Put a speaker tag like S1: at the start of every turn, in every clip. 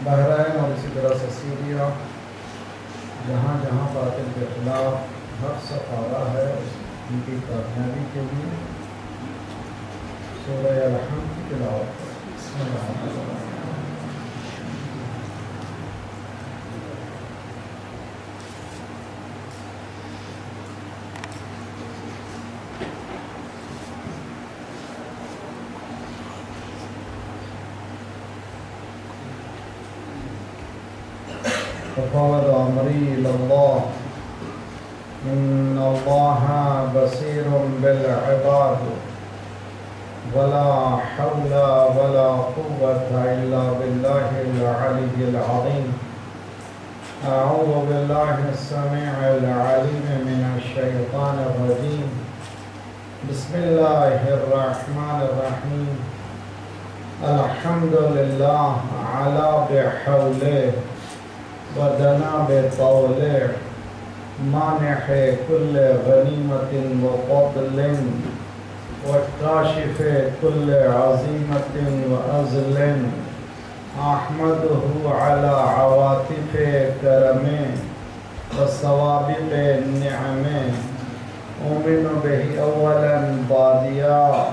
S1: بحرین اور اسی طرح سے سیریا، جہاں جہاں باطل کے خلاف حق صف آ رہا ہے ان کی کامیابی کے لیے سورہ الحمد کی تلاوت کریں۔ بسم اللہ الرحمن الرحیم۔ وفوض أمري إلى الله إن الله بصير بالعباد ولا حول ولا قوة إلا بالله العلي العظيم. أعوذ بالله السميع العليم من الشيطان الرجيم. بسم الله الرحمن الرحيم. الحمد لله على بحوله ودنا بطوله مانح كل غنيمة وفضل وكاشف كل عزيمة وأزل. أحمده على عواطف كرمه وصوابق نعمه. أؤمن به أولا باديا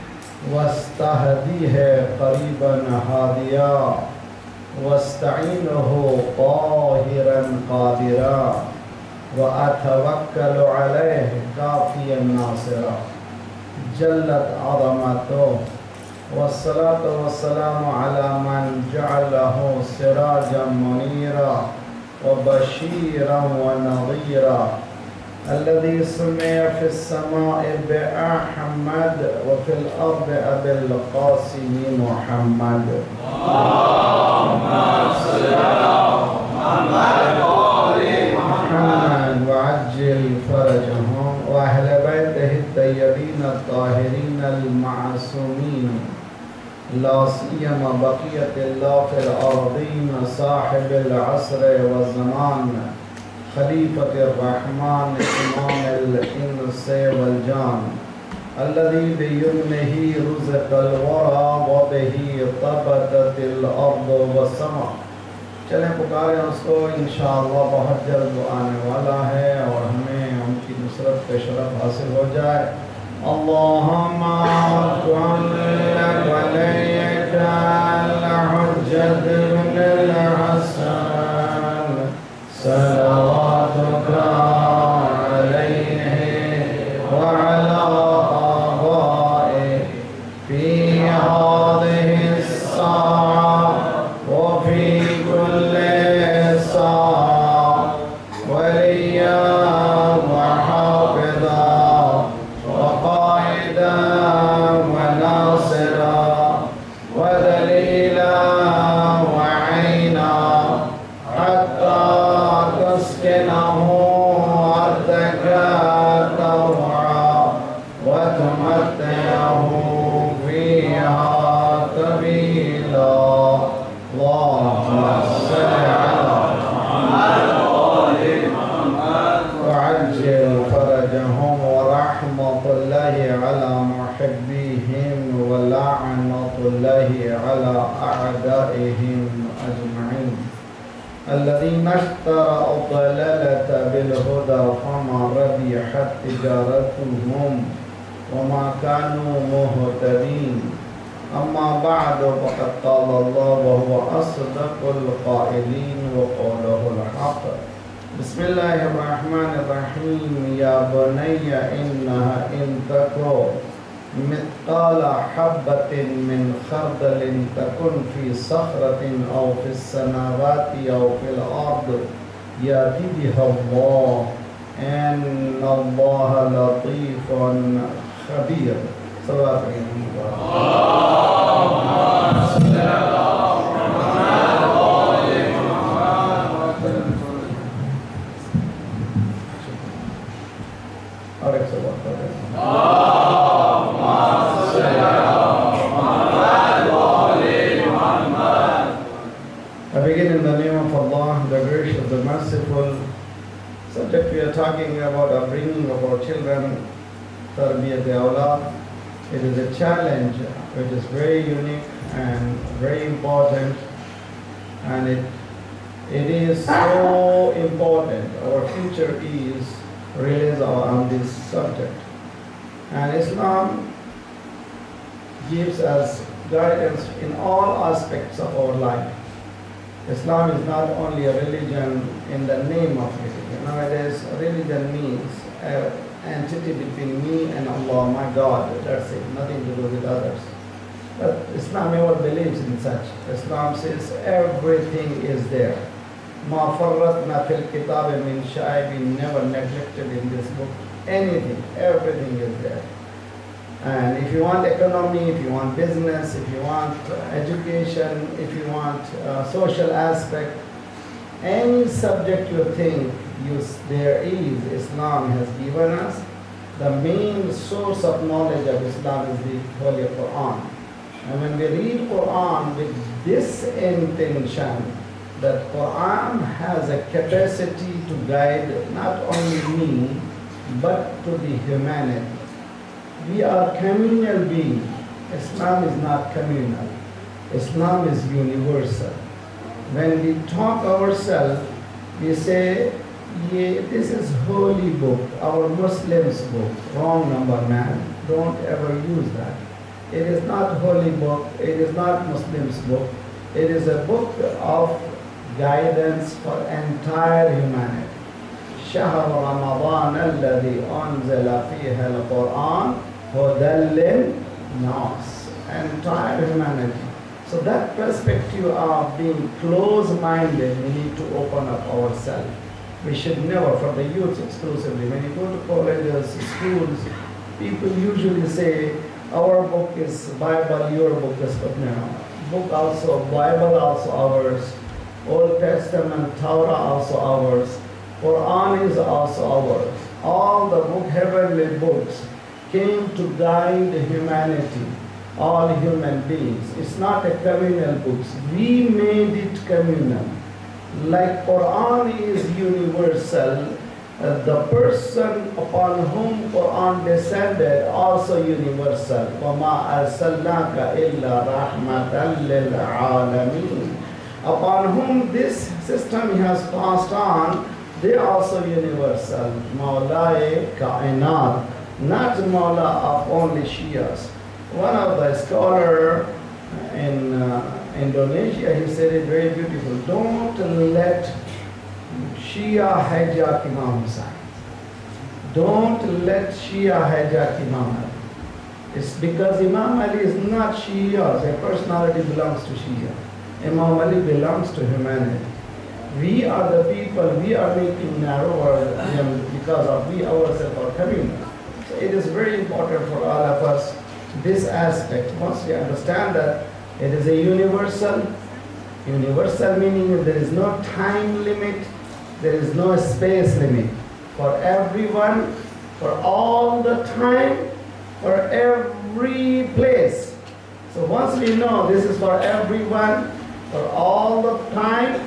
S1: واستهديه قريبا هاديا واستعينه قاهرا قادرا وأتوكل عليه كافيا ناصرا. جلت عظمته والصلاة والسلام على من جعله سراجا منيرا وبشيرا ونظيرا الذي سمي في السماء بأحمد وفي الأرض أبي القاسم محمد. اللهم صل على محمد وآل محمد وعجل فرجهم وأهل بيته الطيبين الطاهرين المعصومين لا سيما بقية الله في الأرضين صاحب العصر والزمان خليفة الرحمن إمام الإنس والجان الذي بيمنه رزق الورى وبه طبقت الأرض والسماء. چلیں پکاریں اس کو، انشاءاللہ بہت جلد آنے والا ہے اور ہمیں ان کی نصرت پہ شرف حاصل ہو جائے. اللہم کن ولیک الحجت بن الحسن صلواتک علیہ وعلی آبائہ فی هذه الساعة وفي كل ساعة وليا وحافظا وقائدا وناصرا ودليلا وعينا حتى تسكنه أرضك طوعا وتمتعه فيها طويلا. اللهم صل على محمد وآل محمد وعجل فرجهم ورحمة الله على محبيهم ولعنة الله على أعدائهم أجمعين الذين اشتروا الضلالة بالهدى فما ربحت تجارتهم وما كانوا مهتدين. أما بعد فقد قال الله وهو أصدق القائلين وقوله الحق. بسم الله الرحمن الرحيم. يا بني إنها إن تكن مثقال حبة من خردل تكن في صخرة أو في السماوات أو في الأرض يأتي بها الله إن الله لطيف خبير. صلوات الله. اللهم صل على محمد وآل محمد. اور ایک سے بات کریں. I begin in the name of Allah, the gracious, the merciful. Subject we are talking about upbringing of our children, tarbiyat awlad. It is a challenge which is very unique and very important, And it is so important. Our future is relies on this subject. And Islam gives us guidance in all aspects of our life. Islam is not only a religion in the name of religion. Nowadays, religion means an entity between me and Allah, my God. That's it, nothing to do with others. But Islam never believes in such. Islam says everything is there. Ma farratna fil kitab min shay, we never neglected in this book anything. Everything is there. And if you want economy, if you want business, if you want education, if you want social aspect, any subject you think there is, Islam has given us. The main source of knowledge of Islam is the Holy Quran. And when we read Quran with this intention, that Quran has a capacity to guide not only me, but to the humanity. We are communal beings. Islam is not communal. Islam is universal. When we talk ourselves, we say, yeah, this is holy book, our Muslims book. Wrong number, man. Don't ever use that. It is not holy book. It is not Muslims book. It is a book of guidance for entire humanity. شهر رمضان الذي أنزل فيه القرآن هدى للناس. Entire humanity. So that perspective of being close-minded, we need to open up ourselves. We should never, for the youth exclusively, when you go to colleges, schools, people usually say, our book is Bible, your book is, but no. Book also, Bible also ours, Old Testament, Torah also ours, Quran is also ours. All the heavenly books came to guide humanity, all human beings. It's not a communal book. We made it communal. Like Quran is universal, the person upon whom Quran descended also universal. وَمَا أَرْسَلْنَاكَ إِلَّا رَحْمَةً لِلْعَالَمِينَ. Upon whom this system has passed on, they also universal. Mawla-e Kainat, not Mawla of only Shias. One of the scholars in Indonesia, he said it very beautiful. Don't let Shia hijack Imam Hussain. Don't let Shia hijack Imam Ali. It's because Imam Ali is not Shia. Their personality belongs to Shia. Imam Ali belongs to humanity. We are the people, we are making narrower because of we ourselves are communal. So it is very important for all of us, this aspect. Once we understand that it is a universal meaning there is no time limit, there is no space limit. For everyone, for all the time, for every place. So once we know this is for everyone, for all the time,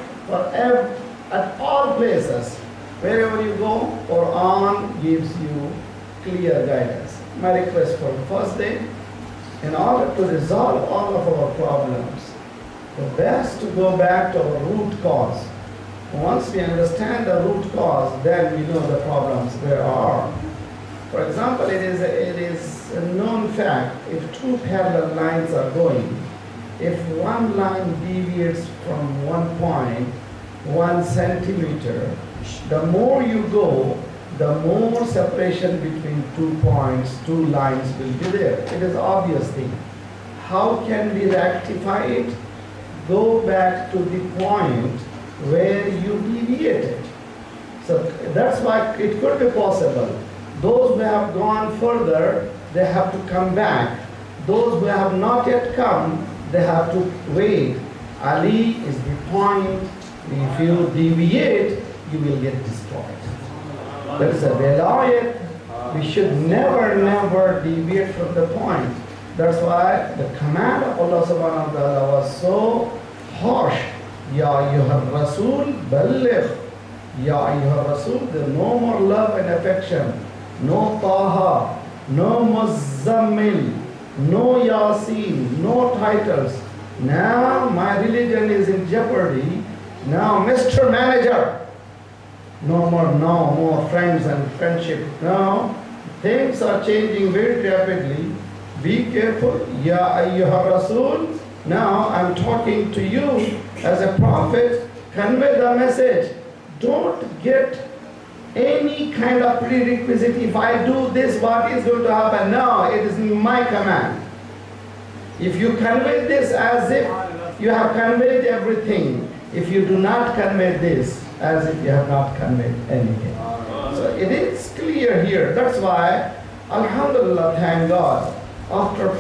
S1: at all places, wherever you go, Quran gives you clear guidance. My request for the first day, in order to resolve all of our problems, the best to go back to our root cause. Once we understand the root cause, then we know the problems where are. For example, it is a known fact, if two parallel lines are going, if one line deviates from one point 1 centimeter, the more you go, the more separation between 2 points, 2 lines will be there. It is obvious thing. How can we rectify it? Go back to the point where you deviated. So that's why it could be possible. Those who have gone further, they have to come back. Those who have not yet come, they have to wait. Ali is the point. If you deviate, you will get destroyed. That is a velayat. We should never deviate from the point. That's why the command of Allah subhanahu wa ta'ala was so harsh. Ya ayyuhar rasul balligh. Ya ayyuhar rasul, there's no more love and affection. No Taha, no Muzammil, no Yasin, no titles. Now my religion is in jeopardy. Now, Mr. Manager, no more friends and friendship. No, things are changing very rapidly. Be careful. Ya ayyuha Rasul. Now I'm talking to you as a prophet. Convey the message. Don't get any kind of prerequisite. If I do this, what is going to happen? No, it is my command. If you convey this as if you have conveyed everything, if you do not convey this as if you have not conveyed anything. So it is clear here. That's why, Alhamdulillah, thank God, after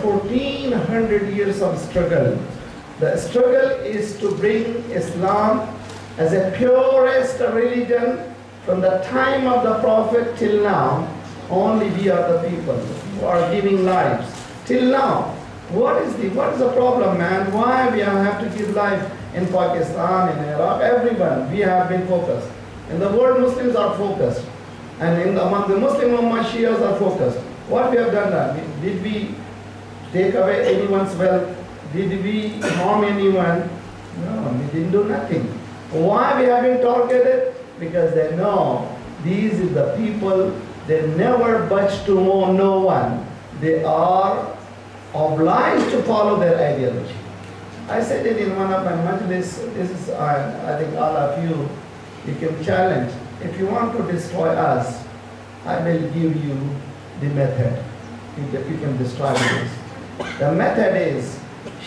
S1: 1400 years of struggle, the struggle is to bring Islam as a purest religion from the time of the Prophet till now. Only we are the people who are giving lives till now. What is the problem, man? Why we have to give life in Pakistan, in Iraq? Everyone, we have been focused. In the world, Muslims are focused. And among the Muslim Ummah, Shias are focused. What we have done now? Did we take away anyone's wealth? Did we harm anyone? No, we didn't do nothing. Why we have been targeted? Because they know these are the people, they never budge to no one. They are obliged to follow their ideology. I said it in one of my majlis. This is, I think all of you can challenge. If you want to destroy us, I will give you the method. You can destroy this. The method is,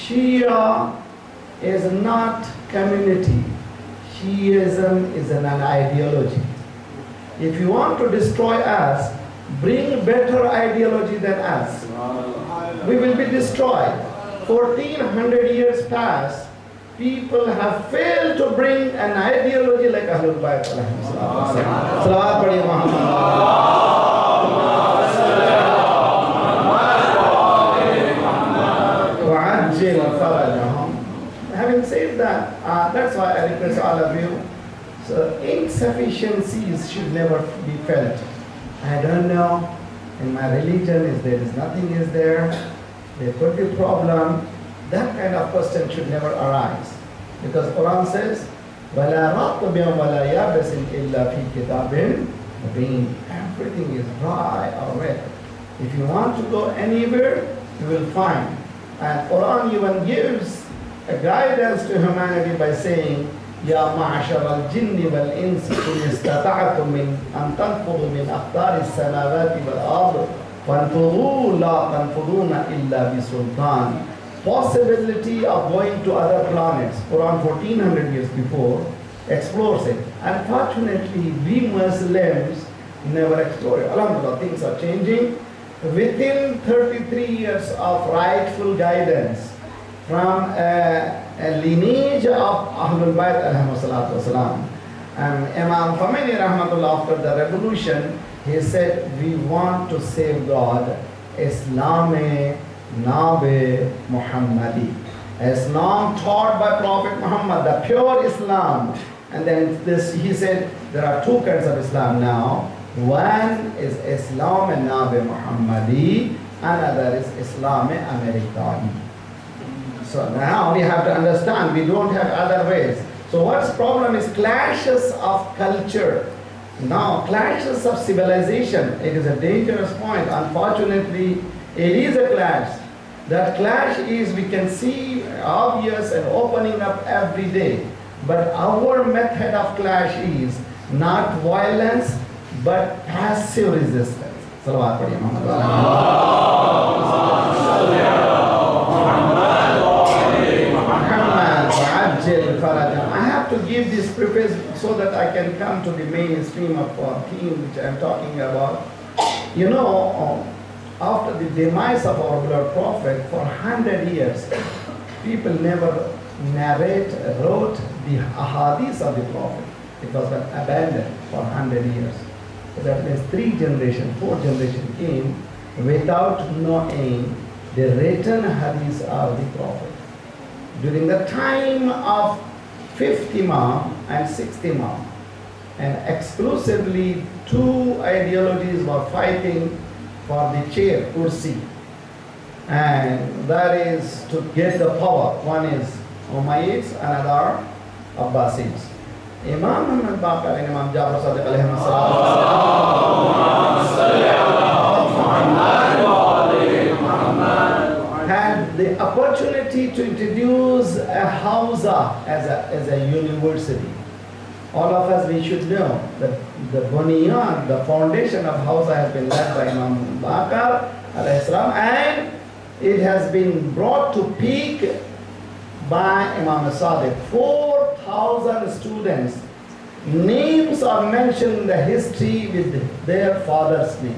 S1: Shia is not community. Shiism is an ideology. If you want to destroy us, bring better ideology than us. We will be destroyed. 1400 years past, people have failed to bring an ideology like Ahlul Bayt. Salawat Padi Muhammad. Having said that, that's why I request all of you, so insufficiencies should never be felt. I don't know, in my religion there is nothing is there, there could be problem. That kind of question should never arise. Because Quran says, وَلَا رَطْبٍ وَلَا يَابِسٍ إِلَّا فِي كِتَابٍ مُبِينٍ. Everything is dry or wet. If you want to go anywhere, you will find. And Quran even gives a guidance to humanity by saying, يا معشر الجن والإنس إن استطعتم من أن تنفذوا من أقطار السماوات والأرض فانفذوا لا تنفذون إلا بسلطان. Possibility of going to other planets, Quran 1400 years before, explores it. Unfortunately, we Muslims never explore it. Alhamdulillah, things are changing. Within 33 years of rightful guidance from a lineage of Ahlul Bayt alayhi salatu wasalam. And Imam Khomeini rahmatullah, after the revolution, he said, we want to save God. Islam Nabe Muhammadi. Islam taught by Prophet Muhammad, the pure Islam. And then this, he said, there are two kinds of Islam now. One is Islam Nabe Muhammadi, another is Islam Americani. So now we have to understand, we don't have other ways. So what's problem is clashes of culture. Now clashes of civilization, it is a dangerous point. Unfortunately, it is a clash. That clash is, we can see obvious and opening up every day. But our method of clash is not violence, but passive resistance. Salawat Padi Muhammad. I have to give this preface so that I can come to the mainstream of our theme which I am talking about. You know, after the demise of our beloved Prophet, for 100 years, people never wrote the ahadith of the Prophet. It was abandoned for 100 years. So that means 3 generations, 4 generations came without knowing the written hadith of the Prophet. During the time of 5th Imam and 6th Imam, and exclusively 2 ideologies were fighting for the chair, kursi. and that is to get the power. One is Umayyads, another Abbasids. Imam Muhammad Baqir and Imam Jafar Sadiq alayhim had the opportunity to introduce a Hawza as a university. All of us, we should know that the Bunyan, the foundation of Hawza, has been led by Imam Baqir alayhi salam, and it has been brought to peak by Imam Sadiq. 4,000 students. Names are mentioned in the history with their father's name.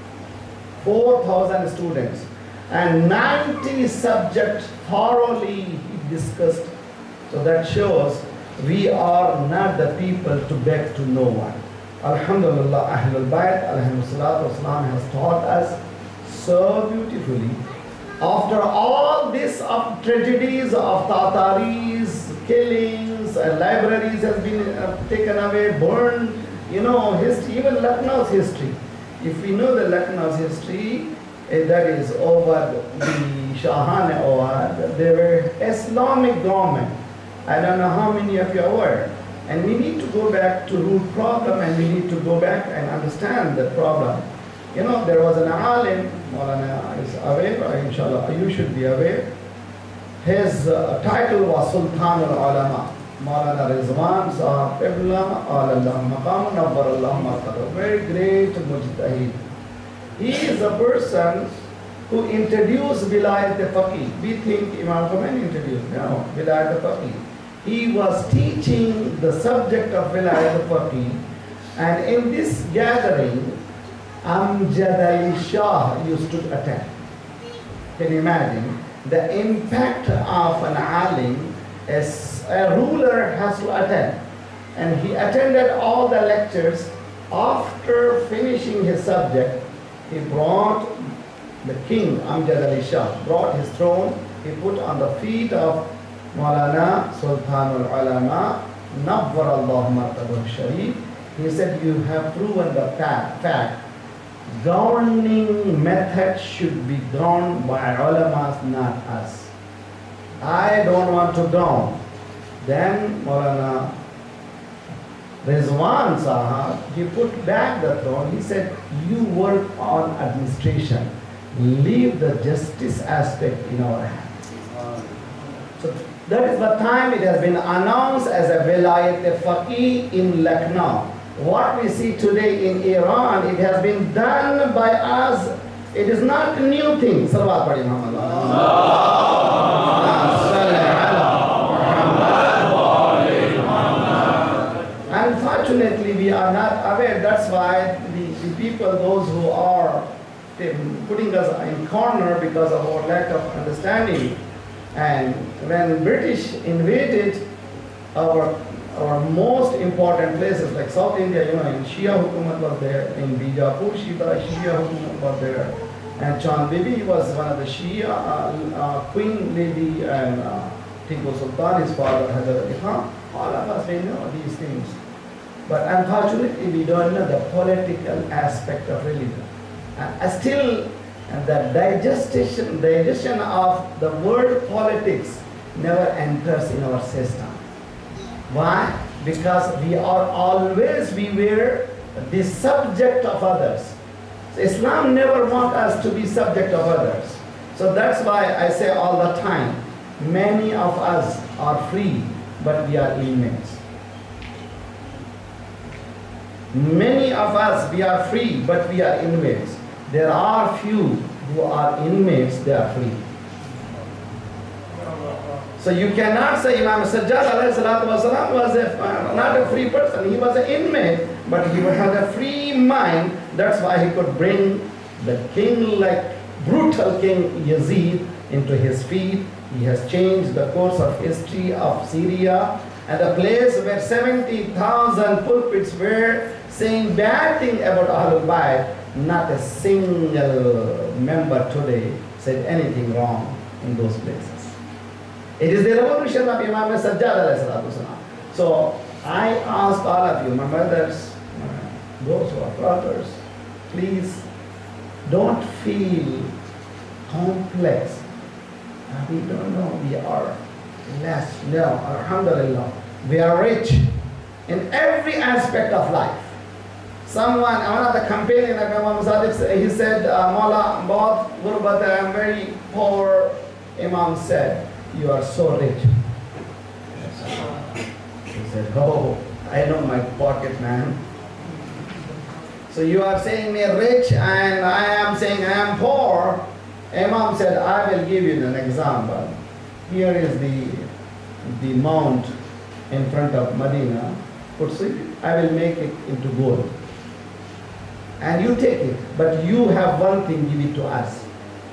S1: 4,000 students. And 90 subjects thoroughly discussed. So that shows we are not the people to beg to no one. Alhamdulillah, Ahlul Bayt alayhi salatu wasalam has taught us so beautifully. After all this of tragedies of Tataris, killings, libraries has been taken away, burned, history, even Lucknow's history. If we know the Lucknow's history, that is over the Shahan Awad, they were Islamic government. I don't know how many of you are aware. And we need to go back to root problem, and we need to go back and understand the problem. There was an alim, Maulana is aware, inshallah, you should be aware. His title was Sultan al-Ulama. Maulana Rizwan Sahab Qibla Allah Maqam Nabbar Allah Martaba. Very great mujtahid. He is a person who introduced Vilayat al-Faqih. We think Imam Khomeini introduced, no, Vilayat al-Faqih. He was teaching the subject of Vilayat al-Faqih, and in this gathering, Amjad Ali Shah used to attend. Can you imagine? The impact of an alim, as a ruler has to attend. And he attended all the lectures. After finishing his subject, he brought the king, Amjad Ali Shah, brought his throne, he put on the feet of Maulana Sultan al-Ulama, Nabwar Allah Martabahu Sharif. He said, you have proven the fact. Governing method should be governed by ulamas, not us. I don't want to govern. Then Maulana Rizwan Sahab, he put back the throne. He said, you work on administration. Leave the justice aspect in our hands. So that is the time it has been announced as a Vilayat al-Faqih in Lucknow. What we see today in Iran, it has been done by us. It is not a new thing. Salawat Padi Muhammad. Unfortunately, we are not aware. That's why the people, those who are putting us in corner because of our lack of understanding. And when British invaded our most important places like South India, in Shia Hukumat was there, in Bijapur Shia Hukumat was there, and Chand Bibi was one of the Shia queen lady, and Tipu Sultan, his father, Hazrat Ali Khan. All of us, we know these things. But unfortunately, we don't know the political aspect of religion. And still, the digestion of the word politics never enters in our system. Why? Because we were the subject of others. So Islam never wants us to be subject of others. So that's why I say all the time, many of us are free, but we are inmates. Many of us, we are free, but we are inmates. There are few who are inmates, they are free. So you cannot say Imam Sajjad alayhi salatu wasalam was not a free person. He was an inmate, but he had a free mind. That's why he could bring the king, like brutal king Yazid, into his feet. He has changed the course of history of Syria, and the place where 70,000 pulpits were saying bad thing about Ahlul Bayt, not a single member today said anything wrong in those places. It is the revolution of Imam Sajjad alayhi salatu wasalam. So I ask all of you, my brothers, those who are brothers, please don't feel complex. We don't know, we are less. No, alhamdulillah. We are rich in every aspect of life. One of the companion of Imam Sadiq, he said, Mawla, bahut gurbat hai, I am very poor. Imam said, you are so rich. He said, oh, I know my pocket, man. So you are saying me rich and I am saying I am poor. Imam said, I will give you an example. Here is the mount in front of Medina. I will make it into gold. And you take it, but you have one thing, give it to us.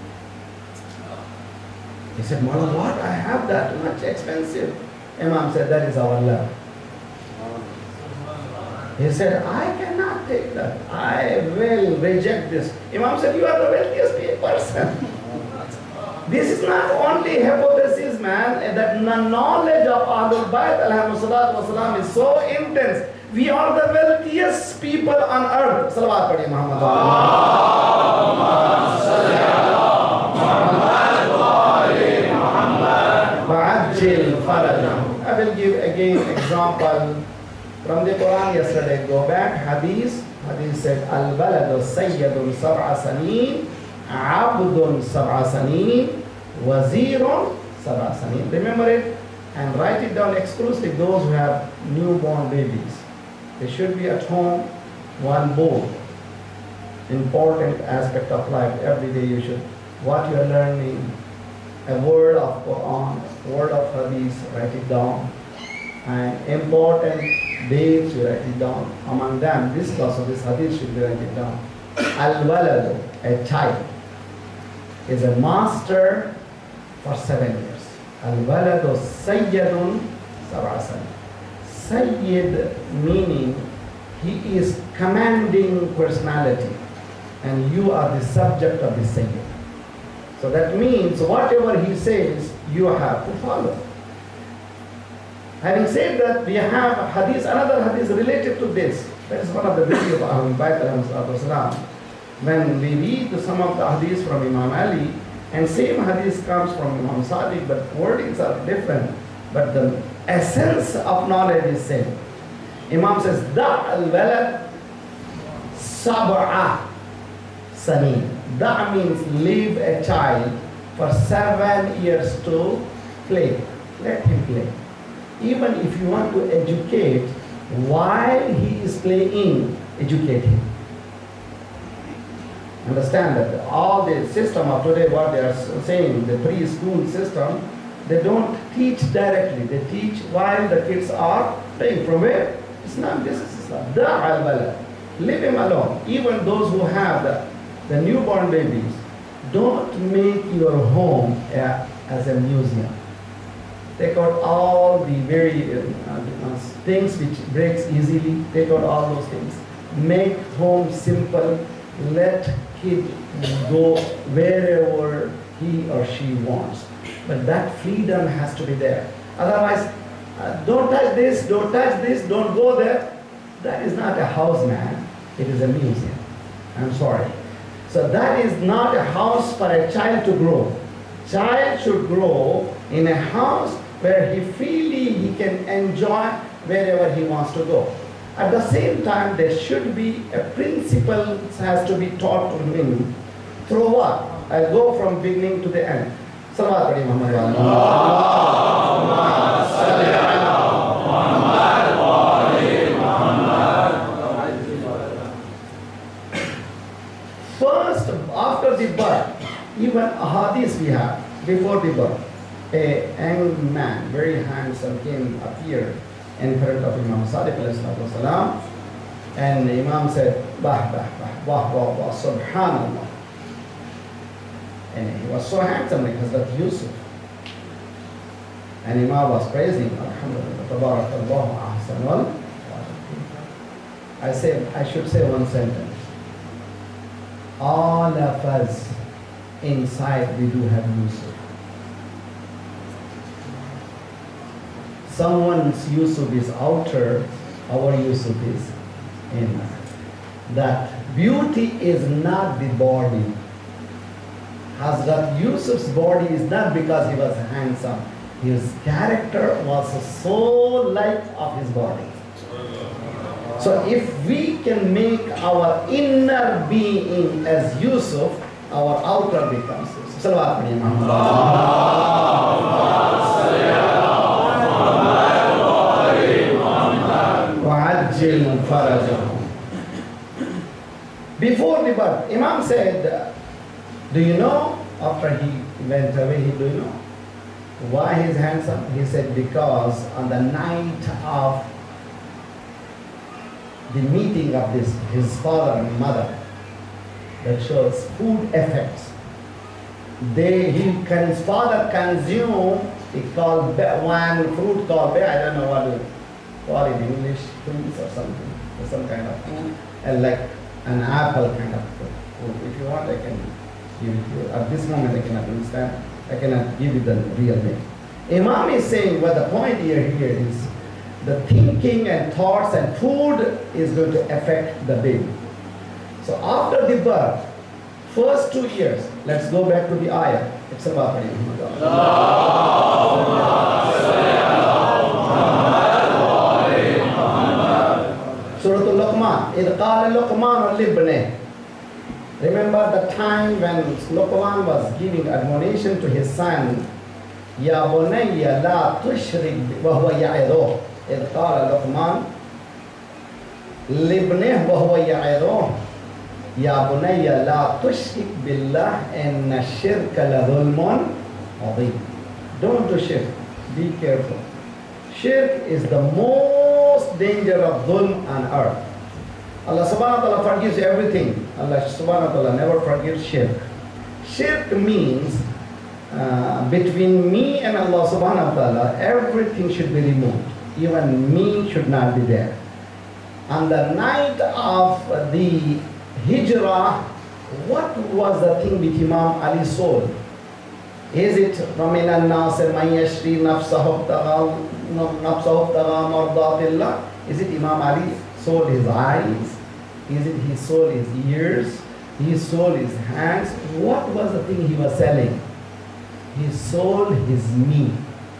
S1: He said, Mawla, what? I have that much expensive. Imam said, that is our love. He said, I cannot take that. I will reject this. Imam said, you are the wealthiest person. This is not only hypothesis, man, that the knowledge of Ahlul Bayt ﷺ is so intense. We are the wealthiest people on earth. Salawat Padhi Muhammad. I will give again example from the Quran yesterday. Go back, Hadith. Hadith said, Al-baladu sayyadun sab'a saneen, abdun sab'a saneen, wazirun sab'a saneen. Remember it and write it down exclusively. Those who have newborn babies, they should be at home, one bowl. Important aspect of life. Every day you should, what you are learning, a word of Quran, word of Hadith, write it down. And important dates, you write it down. Among them, this class of this Hadith should be write it down. Al-waladu, a child, is a master for 7 years. Al-waladu sayyadun sab'asan. Sayyid meaning he is commanding personality and you are the subject of the sayyid. So that means whatever he says, you have to follow. Having said that, we have hadith, another hadith related to this. That is one of the beauty of Ahlul Bayt ﷺ. When we read some of the hadiths from Imam Ali, and same hadith comes from Imam Sadiq, but wordings are different. But the essence of knowledge is same. Imam says, Da' al-walad sab'a sanin. Da' means leave a child for 7 years to play. Let him play. Even if you want to educate, while he is playing, educate him. Understand that all the system of today, what they are saying, the preschool system, they don't teach directly. They teach while the kids are playing. From where? Islam, this is Islam. Da' al-walad. Leave him alone. Even those who have the newborn babies, don't make your home as a museum. Take out all the very things which breaks easily. Take out all those things. Make home simple. Let kid go wherever he or she wants. But that freedom has to be there. Otherwise, don't touch this, don't touch this, don't go there. That is not a house, man. It is a museum. I'm sorry. So that is not a house for a child to grow. Child should grow in a house where he can enjoy wherever he wants to go. At the same time, there should be a principle has to be taught to him through what? I'll go from beginning to the end. Salawat Padhi Muhammad. First, after the birth, even ahadith we have, before the birth, a young man, very handsome, appeared in front of Imam Sadiq ﷺ, and the Imam said, Bah, bah, bah, wah, wah, wah, subhanallah. And he was so handsome like Hazrat Yusuf. And Imam was praising, Alhamdulillah, tabarakallahu ahsanul. I should say one sentence. All of us inside we do have Yusuf. Someone's Yusuf is outer, our Yusuf is inner. That beauty is not the body. Hazrat Yusuf's body is not because he was handsome. His character was the sole light of his body. So if we can make our inner being as Yusuf, our outer becomes Yusuf. Salawat padiye, Wa'ajjil farajahum. Before the birth, Imam said, do you know, after he went away, do you know why he's handsome? He said, because on the night of the meeting of his father and mother, that shows food effects. His father consumed, he called one fruit called, I don't know what to call it in English, fruits or something, or some kind of food, and like an apple kind of food. If you want, I can give it to you. At this moment, I cannot understand. I cannot give you the real name. Imam is saying what the point here is the thinking and thoughts and food is going to affect the baby. So after the birth, first 2 years, let's go back to the ayah. It's about Surah Al-Luqman. إِذْ قَالَ لُقْمَانُ لِابْنِهِ. Remember the time when Luqman was giving admonition to his son, يَا بُنَيَّ لَا تُشْرِكْ وَهُوَ يَعِظُهُ. إِذْ قَالَ لُقْمَانُ لِابْنِهِ وَهُوَ يَعِظُهُ يَا بُنَيَّ لَا تُشْرِكْ بِاللَّهِ إِنَّ الشِّرْكَ لَظُلْمٌ عَظِيمٌ. Don't do shirk. Be careful. Shirk is the most danger of dhulm on earth. Allah subhanahu wa ta'ala forgives everything. Allah subhanahu wa ta'ala never forgives shirk. Shirk means between me and Allah subhanahu wa ta'ala, everything should be removed. Even me should not be there. On the night of the Hijrah, what was the thing with Imam Ali's soul? Is it وَمِنَ النَّاسِ مَنْ يَشْرِي نَفْسَهُ ابْتِغَاءَ مَرْضَاتِ اللَّهِ? Is it Imam Ali sold his eyes? Is it he sold his ears? He sold his hands? What was the thing he was selling? He sold his me.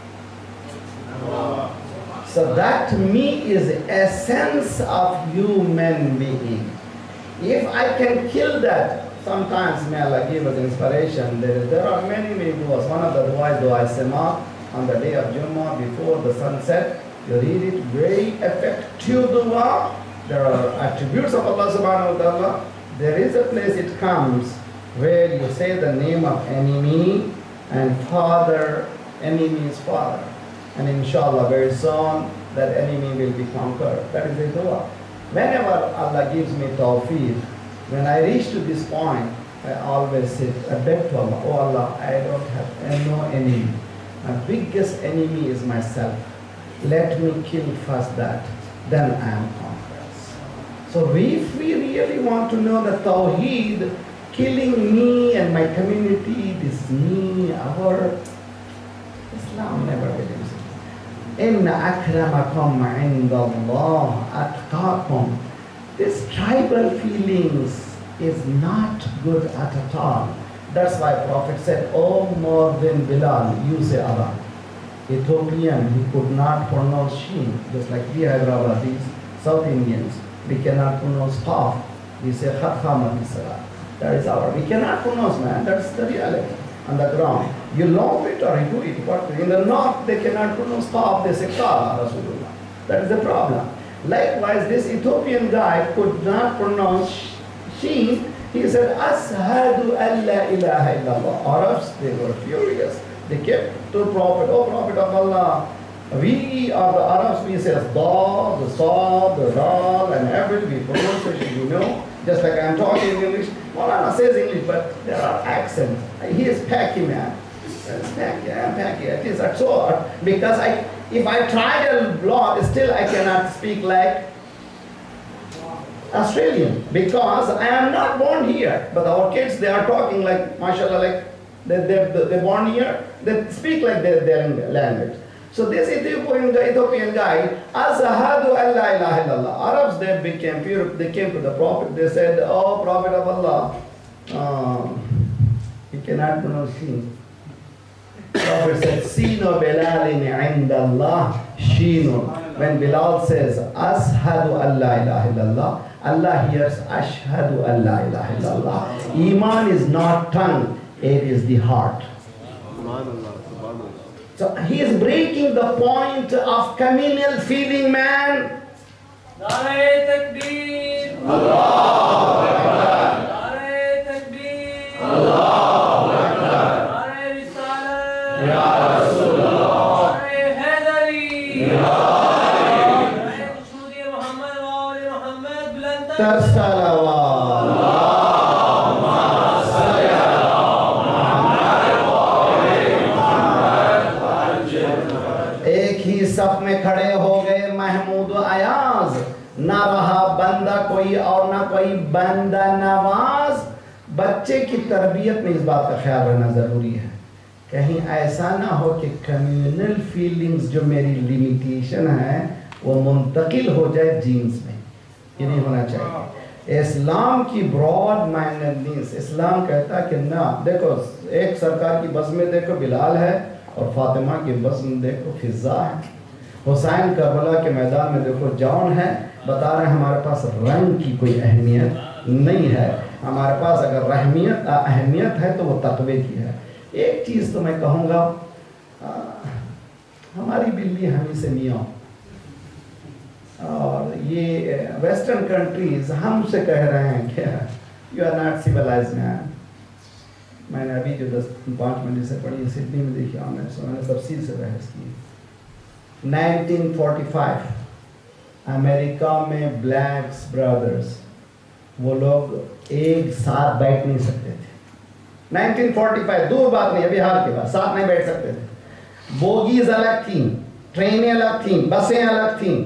S1: So that me is the essence of human being. If I can kill that, sometimes may Allah give us inspiration. There are many du'as. One of the du'as, Dua Sema, on the day of Jummah before the sunset. You read it, very effective dua. There are attributes of Allah subhanahu wa ta'ala. There is a place it comes where you say the name of enemy and father, enemy is father. And inshallah very soon that enemy will be conquered. That is the dua. Whenever Allah gives me tawfiq, when I reach to this point, I always say, I beg to Allah, oh Allah, I don't have no enemy. My biggest enemy is myself. Let me kill first that, then I am conquerors. So if we really want to know the Tawheed, killing me and my community, this me, our Islam never believes it. Inna akramakum indallah atqakum. This tribal feelings is not good at all. That's why Prophet said, oh Muadhin Bilal, you say Allah. Ethiopian, he could not pronounce Sheen, just like we Hyderabadis, South Indians. We cannot pronounce Qaf. We say Khat Khamat Isra. That is our. We cannot pronounce, man. That's the reality on the ground. You love it or you do it. But in the north, they cannot pronounce Qaf. They say Qala Rasulullah. That is the problem. Likewise, this Ethiopian guy could not pronounce Sheen. He said, Ashhadu an la ilaha illallah. Arabs, they were furious. They kept to Prophet, oh Prophet of Allah, we are the Arabs, we say Da, the Sa, the Dal, and every pronunciation, you know. Just like I'm talking in English. Maulana says English, but there are accents. He is Paki, man. Paki, I'm Paki. It is so hard. Because if I try a lot, still I cannot speak like Australian. Because I am not born here. But our kids, they are talking like, mashallah, like they're born here. They speak like their language. So this Ethiopian guy, Ashhadu an la ilaha illallah. Arabs, they became pure. They came to the Prophet. They said, oh Prophet of Allah, He cannot pronounce Sheen. Prophet said, Seeno Bilalin inda Allah Sheenun. When Bilal says, Ashadu an la ilaha illallah, Allah hears, Ashhadu an la ilaha illallah. Iman is not tongue, it is the heart. So he is breaking the point of communal feeling, man.
S2: Nare Takbir.
S1: Allah.
S2: Nare Takbir.
S1: Allah.
S2: Nare Risalah.
S1: Ya Rasulullah.
S2: Nare Haidari.
S1: Ya
S2: Nare Shudi Muhammad wa Ali Muhammad Bulandan.
S1: Tassalawat. सफ में खड़े हो गए महमूद अयाज, ना रहा बंदा कोई और ना कोई बंदा नवाज। बच्चे की तरबियत में इस बात का ख्याल रखना ज़रूरी है, कहीं ऐसा ना हो कि कम्युनल फीलिंग्स जो मेरी लिमिटेशन है वो मुंतकिल हो जाए जीन्स में। ये नहीं होना चाहिए। इस्लाम की ब्रॉड माइंडेडनेस, इस्लाम कहता है कि ना, देखो एक सरकार की बस में देखो बिलाल है और फातिमा की बस में देखो फिज़ा है, हुसैन करबला के मैदान में देखो जॉन है। बता रहे हैं हमारे पास रंग की कोई अहमियत नहीं है, हमारे पास अगर अहमियत है तो वो तक़वे की है। एक चीज़ तो मैं कहूँगा, हमारी बिल्ली हमी से मियाँ, और ये वेस्टर्न कंट्रीज़ हमसे कह रहे हैं कि you are not civilized man. मैंने अभी जो 10-5 मिनट से पढ़ी सिडनी में देखी, मैंने तफसील से बहस की। 1945 अमेरिका में ब्लैक्स ब्रदर्स, वो लोग एक साथ बैठ नहीं सकते थे। 1945, दूर बात नहीं, अभी हाल की बात, साथ नहीं बैठ सकते थे। बोगीज अलग थी, ट्रेनें अलग थी, बसें अलग थी।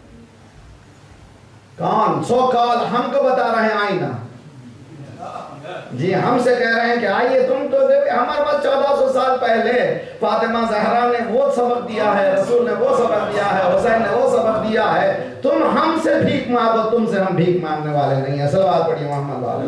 S1: कौन सो कॉल हमको बता रहे हैं आईना जी, हमसे कह रहे हैं कि आइए तुम तो हमारे पास 1400 साल पहले फातिमा ज़हरा ने वो सबक दिया है, रसूल ने वो सबक दिया है, हुसैन ने वो सबक दिया है। तुम हमसे भीख मांगो, तुमसे हम भीख मांगने वाले नहीं है। सलवात पढ़िए मोहम्मद वाले।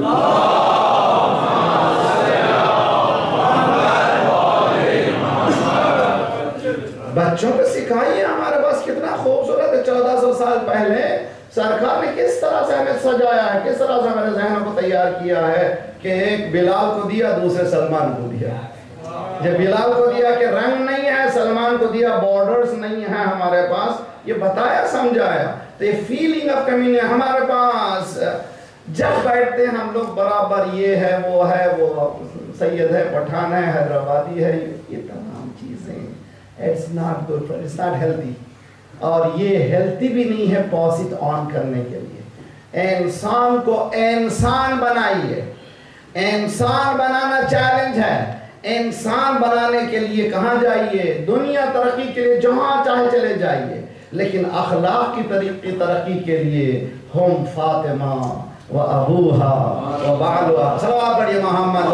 S1: बच्चों को सिखाइए, हमारे पास कितना खूबसूरत है। 1400 साल पहले सरकार ने किस तरह से हमें सजाया है, किस तरह से हमारे जहनों को तैयार किया है कि एक बिलाल को दिया, दूसरे सलमान को दिया। जब बिलाल को दिया कि रंग नहीं है, सलमान को दिया बॉर्डर्स नहीं है हमारे पास, ये बताया समझाया। तो ये फीलिंग ऑफ कम्युनिटी हमारे पास, जब बैठते हैं हम लोग बराबर, ये है, वो सैयद है, पठान है, हैदराबादी है, ये तमाम चीज़ें, it's not good, it's not healthy. और ये हेल्थी भी नहीं है पॉसिट ऑन करने के लिए। इंसान को इंसान बनाइए, इंसान बनाना चैलेंज है। इंसान बनाने के लिए कहाँ जाइए? दुनिया तरक्की के लिए जहाँ चाहे चले जाइए, लेकिन अखलाक की तरक्की के लिए हम फातिमा व अबूहा व बालुहा। सलवात पढ़िए मोहम्मद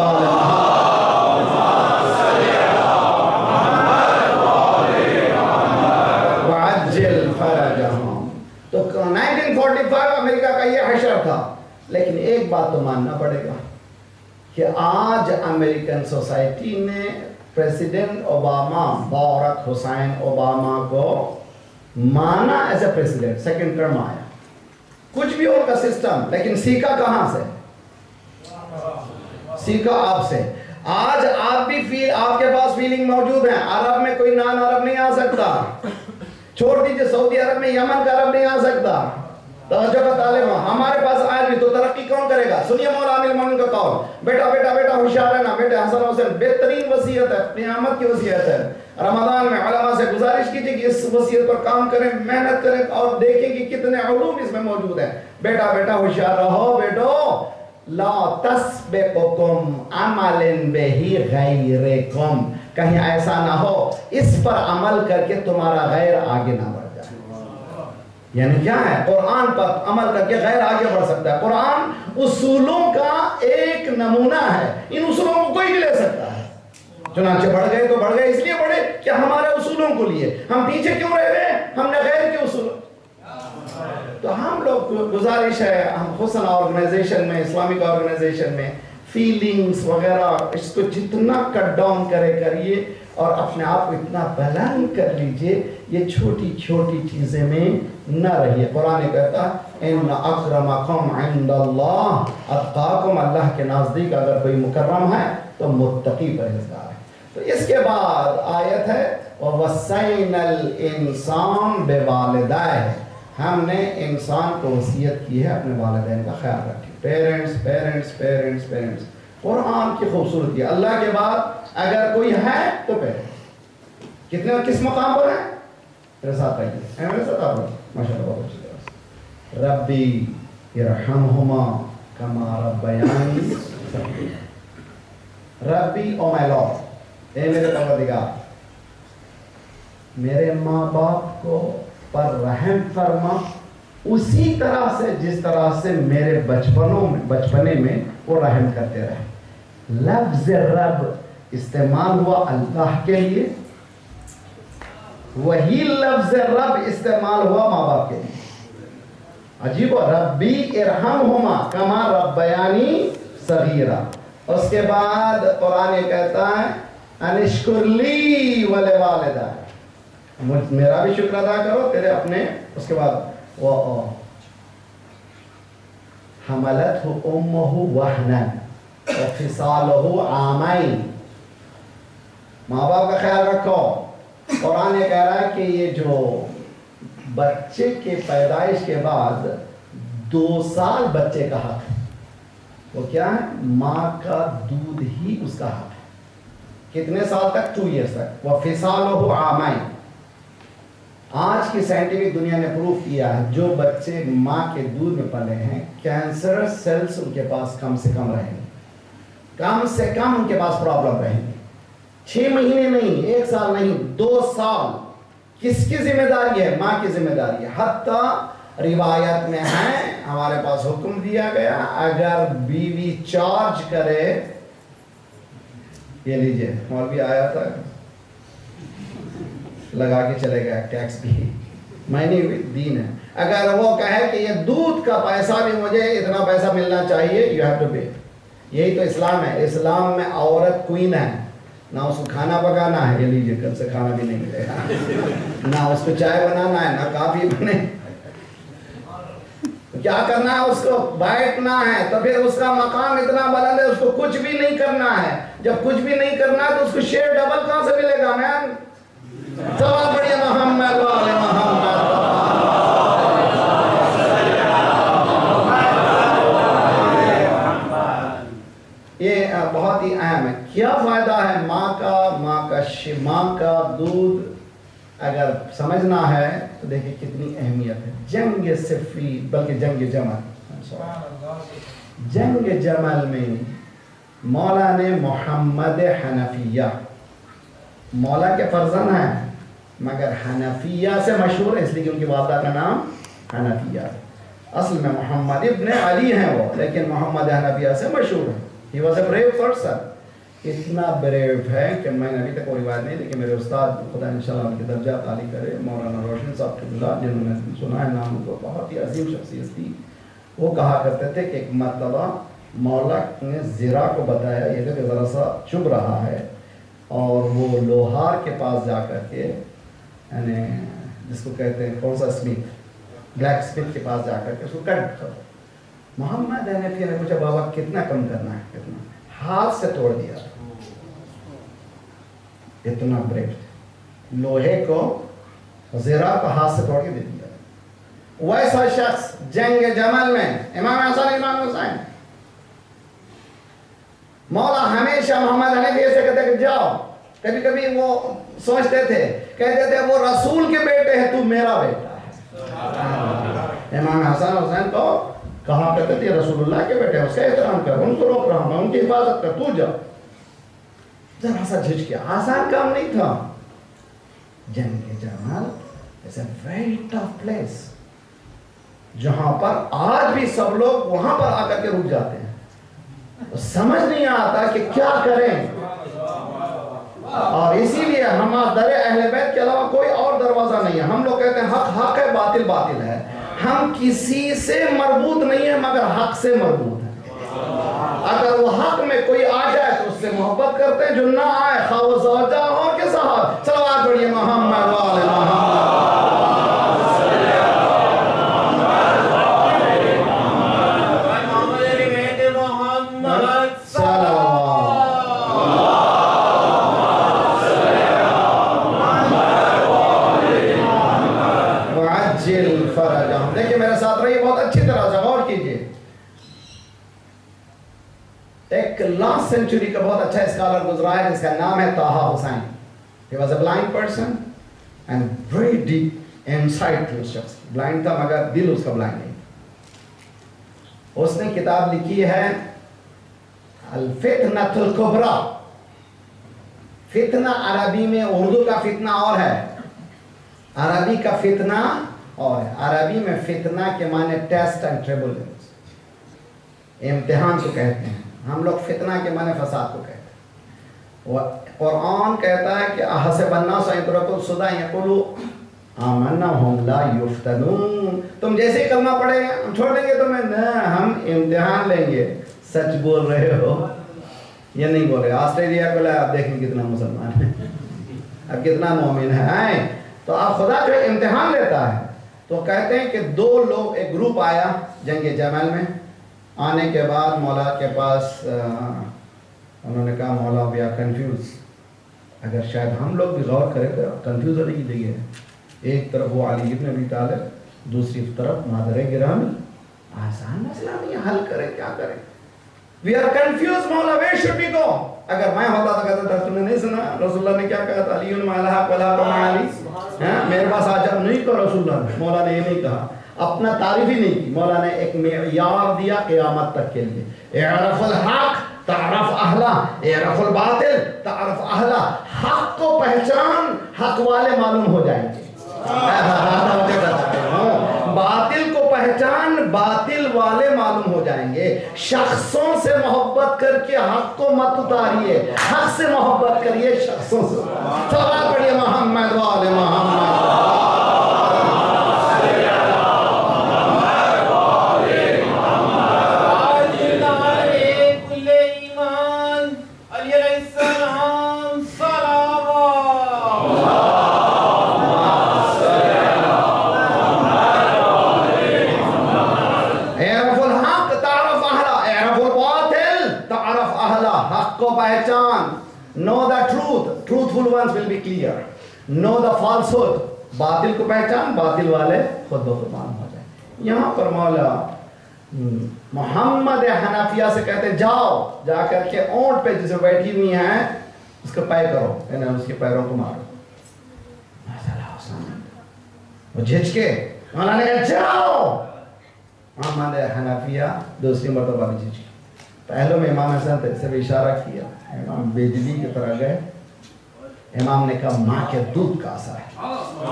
S1: तो 1945 अमेरिका का ये हशर था। लेकिन एक बात तो मानना पड़ेगा कि आज अमेरिकन सोसाइटी ने president Obama, Barack Hussein Obama को माना as a president, second term आया, कुछ भी उनका सिस्टम, लेकिन सीखा कहां से? सीखा आपसे। आज आप भी आपके पास फीलिंग मौजूद है। अरब में कोई नॉन अरब नहीं आ सकता, छोड़ दीजिए सऊदी अरब में, यमन का अरब नहीं आ सकता। हमारे पास आज भी तो तरक्की कौन करेगा? सुनिए मौला अमीर मोमिन का कौल, बेटा बेटा बेटा होशियार रहना, बेटे हसन हुसैन बेहतरीन वसीयत है, क़यामत की वसीयत है। रमजान में उलमा से गुजारिश कीजिए कि इस वसीयत पर काम करें, मेहनत करें और देखें कि कितने उलूम इसमें मौजूद है। बेटा बेटा होशियार रहो बेटो, ला तस्बिकुम अमलन बिही गैरकुम, कहीं ऐसा ना हो इस पर अमल करके तुम्हारा गैर आगे ना बढ़ जाए। यानी क्या है? कुरान पर अमल करके गैर आगे बढ़ सकता है। कुरान उसूलों का एक नमूना है, इन उसूलों को कोई भी ले सकता है। चुनाचे बढ़ गए तो बढ़ गए, इसलिए बढ़े कि हमारे उसूलों को लिए। हम पीछे क्यों रह गए? हमने गैर के उसूल। तो हम लोग गुजारिश है, हम हुसन ऑर्गेनाइजेशन में, इस्लामिक ऑर्गेनाइजेशन में فیلنگز وغیرہ، اس کو جتنا کٹ ڈاؤن کریے اور اپنے آپ کو اتنا بلند کر لیجئے، یہ چھوٹی چھوٹی چیزیں میں نہ رہیے۔ قرآن کہتا ہے ان اکرمکم عند اللہ اتقاکم، اللہ کے نزدیک اگر کوئی مکرم ہے تو متقی پرہیزگار ہے۔ تو اس کے بعد آیت ہے وَوَصَّيْنَا الْإِنسَانَ بِوَالِدَيْهِ، ہم نے انسان کو وصیت کی ہے اپنے والدین کا خیال رکھیں۔ پیرنٹس پیرنٹس پیرنٹس پیرنٹس، قرآن کی خوبصورتی ہے۔ اللہ کے بعد اگر کوئی ہے تو پیرنٹس۔ کتنے کس مقام پر ہیں؟ میرے ساتھ آئیے، میرے ساتھ آپ ماشاء اللہ بہت اچھی طرح۔ ربی ارحمہما کما ربیانی صغیرا، ربی او مائی لارڈ، اے میرے پروردگار، میرے ماں باپ کو پر رحم فرما اسی طرح سے جس طرح سے میرے بچپنے میں وہ رحم کرتے رہے۔ لفظ رب استعمال ہوا اللہ کے لیے، وہی لفظ رب استعمال ہوا ماں باپ کے لیے۔ عجیب، ربی ارحمہما کما ربیانی صغیرا۔ اس کے بعد قرآن کہتا ہے ان اشکر لی ولوالدی، میرا بھی شکر ادا کرو تیرے اپنے۔ اس کے بعد حملتہ امہ وہنا وفصالہ عامین، ماں باپ کا خیال رکھو۔ قرآن کہہ رہا ہے کہ یہ جو بچے کے پیدائش کے بعد 2 سال بچے کا حق ہے، وہ کیا ہے؟ ماں کا دودھ ہی اس کا حق ہے۔ کتنے سال تک؟ 2 ایئرس تک۔ وفصالہ عامین، آج کی سائنٹیفک دنیا نے پروف کیا ہے جو بچے ماں کے دودھ میں پلے ہیں کینسرس سیلز ان کے پاس کم سے کم رہیں گے، کم سے کم ان کے پاس پرابلم رہیں گے۔ 6 مہینے نہیں، 1 سال نہیں، 2 سال۔ کس کی ذمہ داری ہے؟ ماں کی ذمہ داری ہے۔ حتیٰ روایت میں ہے، ہمارے پاس حکم دیا گیا اگر بیوی چارج کرے، یہ لیجئے مولوی آیا تھا لگا کے چلے گیا، ٹیکس بھی معنی ہوئی دین ہے۔ اگر وہ کہے کہ یہ دودھ کا پیسہ بھی مجھے اتنا پیسہ ملنا چاہیے، یو ہیو ٹو پے۔ یہی تو اسلام ہے۔ اسلام میں عورت کوئین ہے، نہ اس کو کھانا پکانا ہے، یہ لیجیے کل سے کھانا بھی نہیں ملے گا، نہ اس کو چائے بنانا ہے، نہ کافی بنے، کیا کرنا ہے؟ اس کو بیٹھنا ہے۔ تو پھر اس کا مقام اتنا بلند ہے، اس کو کچھ بھی نہیں کرنا ہے۔ جب کچھ بھی نہیں کرنا ہے تو اس کو شیئر ڈبل کہاں سے ملے گا؟ مین سوال پڑھیے محمد والے محمد۔ یہ بہت ہی اہم ہے۔ کیا فائدہ ہے ماں کا دودھ اگر سمجھنا ہے تو دیکھیں کتنی اہمیت ہے۔ جنگ صفین، بلکہ جنگ جمل میں مولا نے محمد حنفیہ، مولا کے فرزند ہیں مگر حنفیہ سے مشہور ہے، اس لیے کہ ان کی والدہ کا نام حنفیہ ہے۔ اصل میں محمد ابن علی ہیں وہ، لیکن محمد حنفیہ سے مشہور ہے۔ He was a brave person، اتنا بریو ہے کہ میں نے ابھی تک کوئی روایت نہیں، لیکن میرے استاد خدا انشاءاللہ ان کے درجات عالی کرے، مولانا روشن صاحب اللہ، جنہوں نے سنا ہے نام، کو بہت ہی عظیم شخصیت تھی۔ وہ کہا کرتے تھے کہ ایک مرتبہ مولا نے زرا کو بتایا یہ کہ ذرا سا چبھ رہا ہے، اور وہ لوہار کے پاس جا کر کے، یعنی جس کو کہتے ہیں کون سا اسمتھ، بلیک اسمتھ کے پاس جا کر کے اس کو کٹ کرو۔ محمد حنفیہ نے پوچھا بابا کتنا کم کرنا ہے؟ کتنا؟ ہاتھ سے توڑ دیا۔ اتنا بریو، لوہے کو زرا کو ہاتھ سے توڑ کے دے دیا۔ ویسا شخص جنگ جمل میں امام حسن امام حسین، مولا ہمیشہ محمد حنفیہ سے کہتے کہ جاؤ، کبھی کبھی وہ سوچتے تھے، کہتے تھے وہ رسول کے بیٹے ہیں، تو میرا بیٹا ہے۔ امام حسن حسین کو کہا کرتے تھے رسول اللہ کے بیٹے ہیں، اس کا احترام کر، ان کو روک رہا ہوں میں، ان کی حفاظت کر، تو جا۔ ذرا سا جھج کیا، آسان کام نہیں تھا۔ جنگ جمل is a very tough place، جہاں پر آج بھی سب لوگ وہاں پر آ کر کے رک جاتے ہیں، سمجھ نہیں آتا کہ کیا کریں۔ اور اسی لیے ہم در اہل بیت کے علاوہ کوئی اور دروازہ نہیں ہے۔ ہم لوگ کہتے ہیں حق حق ہے، باطل باطل ہے۔ ہم کسی سے مربوط نہیں ہیں مگر حق سے مربوط ہیں۔ اگر وہ حق میں کوئی آ جائے تو اس سے محبت کرتے ہیں، جو نہ آئے خواہ وہ زوجہ ہو کہ صاحب. صلوات پڑھیے محمد وآل محمد. دیکھیں میرے ساتھ رہیے بہت اچھی طرح سے غور کیجئے. ایک لاسٹ سینچری کا بہت اچھا اسکالر گزرا ہے جس کا نام ہے طاہا حسین. He was a blind person and very deep insight to اس شخص. بلائنڈ تھا مگر دل اس کا بلائنڈ نہیں. اس نے کتاب لکھی ہے الفتنۃ الکبریٰ. فتنہ عربی میں، اردو کا فتنہ اور ہے، عربی کا فتنہ اور عربی میں فتنہ کے معنی ٹیسٹ اینڈ ٹریبولنس، امتحان کو کہتے ہیں. ہم لوگ فتنہ کے معنی فساد کو کہتے ہیں. قرآن کہتا ہے کہ احسب الناس ان یترکوا السدى ان یقولوا آمنا وهم لا یفتنون. تم جیسے کلمہ پڑھے ہم چھوڑ دیں گے تمہیں، نہ ہم امتحان لیں گے. سچ بول رہے ہو یا نہیں بول رہے؟ آسٹریلیا کو لائے آپ دیکھیں کتنا مسلمان ہے، اب کتنا مومن ہے. تو آپ خدا جو امتحان لیتا ہے. تو کہتے ہیں کہ دو لوگ، ایک گروپ آیا جنگ جمل میں. آنے کے بعد مولا کے پاس انہوں نے کہا مولا وی آر کنفیوز. اگر شاید ہم لوگ بھی غور کریں تو کنفیوز ہونے کی جگہ ہے. ایک طرف وہ علی ابن ابی طالب، دوسری طرف مادر گرامی. آسان مسئلہ نہیں، حل کریں کیا کریں. وی آر کنفیوز مولا ویئر شوڈ وی گو. اگر میں ہوتا تو کہتا تھا تم نے نہیں سنا رسول اللہ نے کیا کہا تھا؟ علی مع الحق ولا مع علی. میرے پاس آ جاؤ. نہیں کہا رسول اللہ نے. مولا نے یہ نہیں کہا، اپنا تعریف ہی نہیں کی. مولا نے ایک معیار دیا قیامت تک کے لیے. اعرف الحق تعرف اہلا، اعرف الباطل تعرف اہلا. حق کو پہچان، حق والے معلوم ہو جائیں گے. باطل کو پہچان، باطل والے معلوم ہو جائیں گے. شخصوں سے محبت کر کے حق کو مت اتاریے، حق سے محبت کریے شخصوں سے. صلوات پڑھیے محمد وآل محمد. Know the truth, truthful ones will be clear. Know the falsehood, باطل کو پہچان، باطل والے خود بخود معلوم ہو جائیں. یہاں پر مولا محمد حنفیہ سے کہتے ہیں جاؤ، جا کر کے اونٹ پہ جسے بیٹھی ہوئی ہیں اس کو پے کرو، یعنی اس کے پیروں کو مارو. وہ جھج کے مولا نے کہا جاؤ. محمد حنفیہ دوسری مرتبہ بھی جھج کے. پہلو میں امام حسن سے اشارہ کیا، امام بیدلی کی طرح گئے. امام نے کہا ماں کے دودھ کا اثر ہے.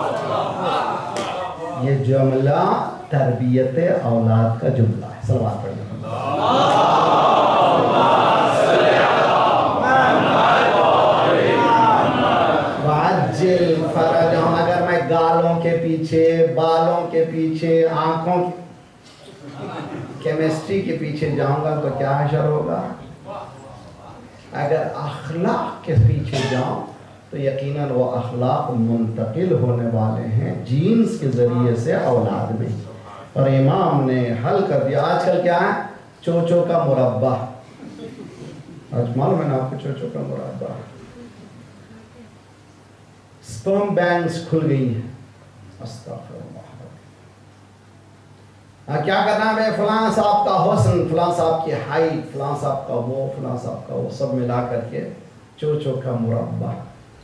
S1: یہ جملہ تربیت اولاد کا جملہ ہے. صلوات پڑھیے. وعجل فرجہم. اگر میں گالوں کے پیچھے، بالوں کے پیچھے، آنکھوں کی کیمسٹری کے پیچھے جاؤں گا تو کیا حشر ہوگا؟ اگر اخلاق کے پیچھے جاؤں تو یقیناً وہ اخلاق منتقل ہونے والے ہیں جینز کے ذریعے سے اولاد میں. اور امام نے حل کر دیا. آج کل کیا ہے؟ چوچو کا مربع. آج معلوم ہے نا آپ کو چوچو کا مربع. سپرم بینکس کھل گئی ہیں. استغفر اللہ. کیا کرنا ہے؟ فلاں صاحب کا حسن، فلاں صاحب کی ہائٹ، فلاں صاحب کا وہ، فلاں صاحب کا وہ، سب ملا کر کے چوچو کا مربع.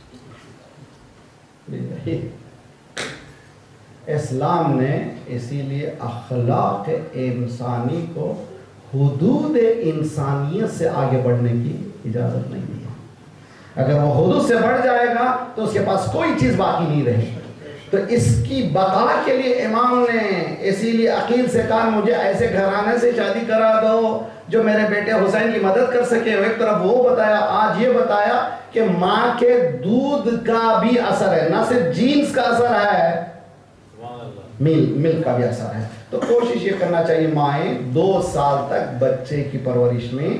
S1: اسلام نے اسی لیے اخلاق انسانی کو حدود انسانیت سے آگے بڑھنے کی اجازت نہیں دی. اگر وہ حدود سے بڑھ جائے گا تو اس کے پاس کوئی چیز باقی نہیں رہے گی. تو اس کی بقا کے لیے امام نے اسی لیے عقیل سے کہا مجھے ایسے گھرانے سے شادی کرا دو جو میرے بیٹے حسین کی مدد کر سکے. ایک طرف وہ بتایا، آج یہ بتایا کہ ماں کے دودھ کا بھی اثر ہے، نہ صرف جینز کا اثر ہے، ملک کا بھی اثر ہے. تو کوشش یہ کرنا چاہیے مائیں 2 سال تک بچے کی پرورش میں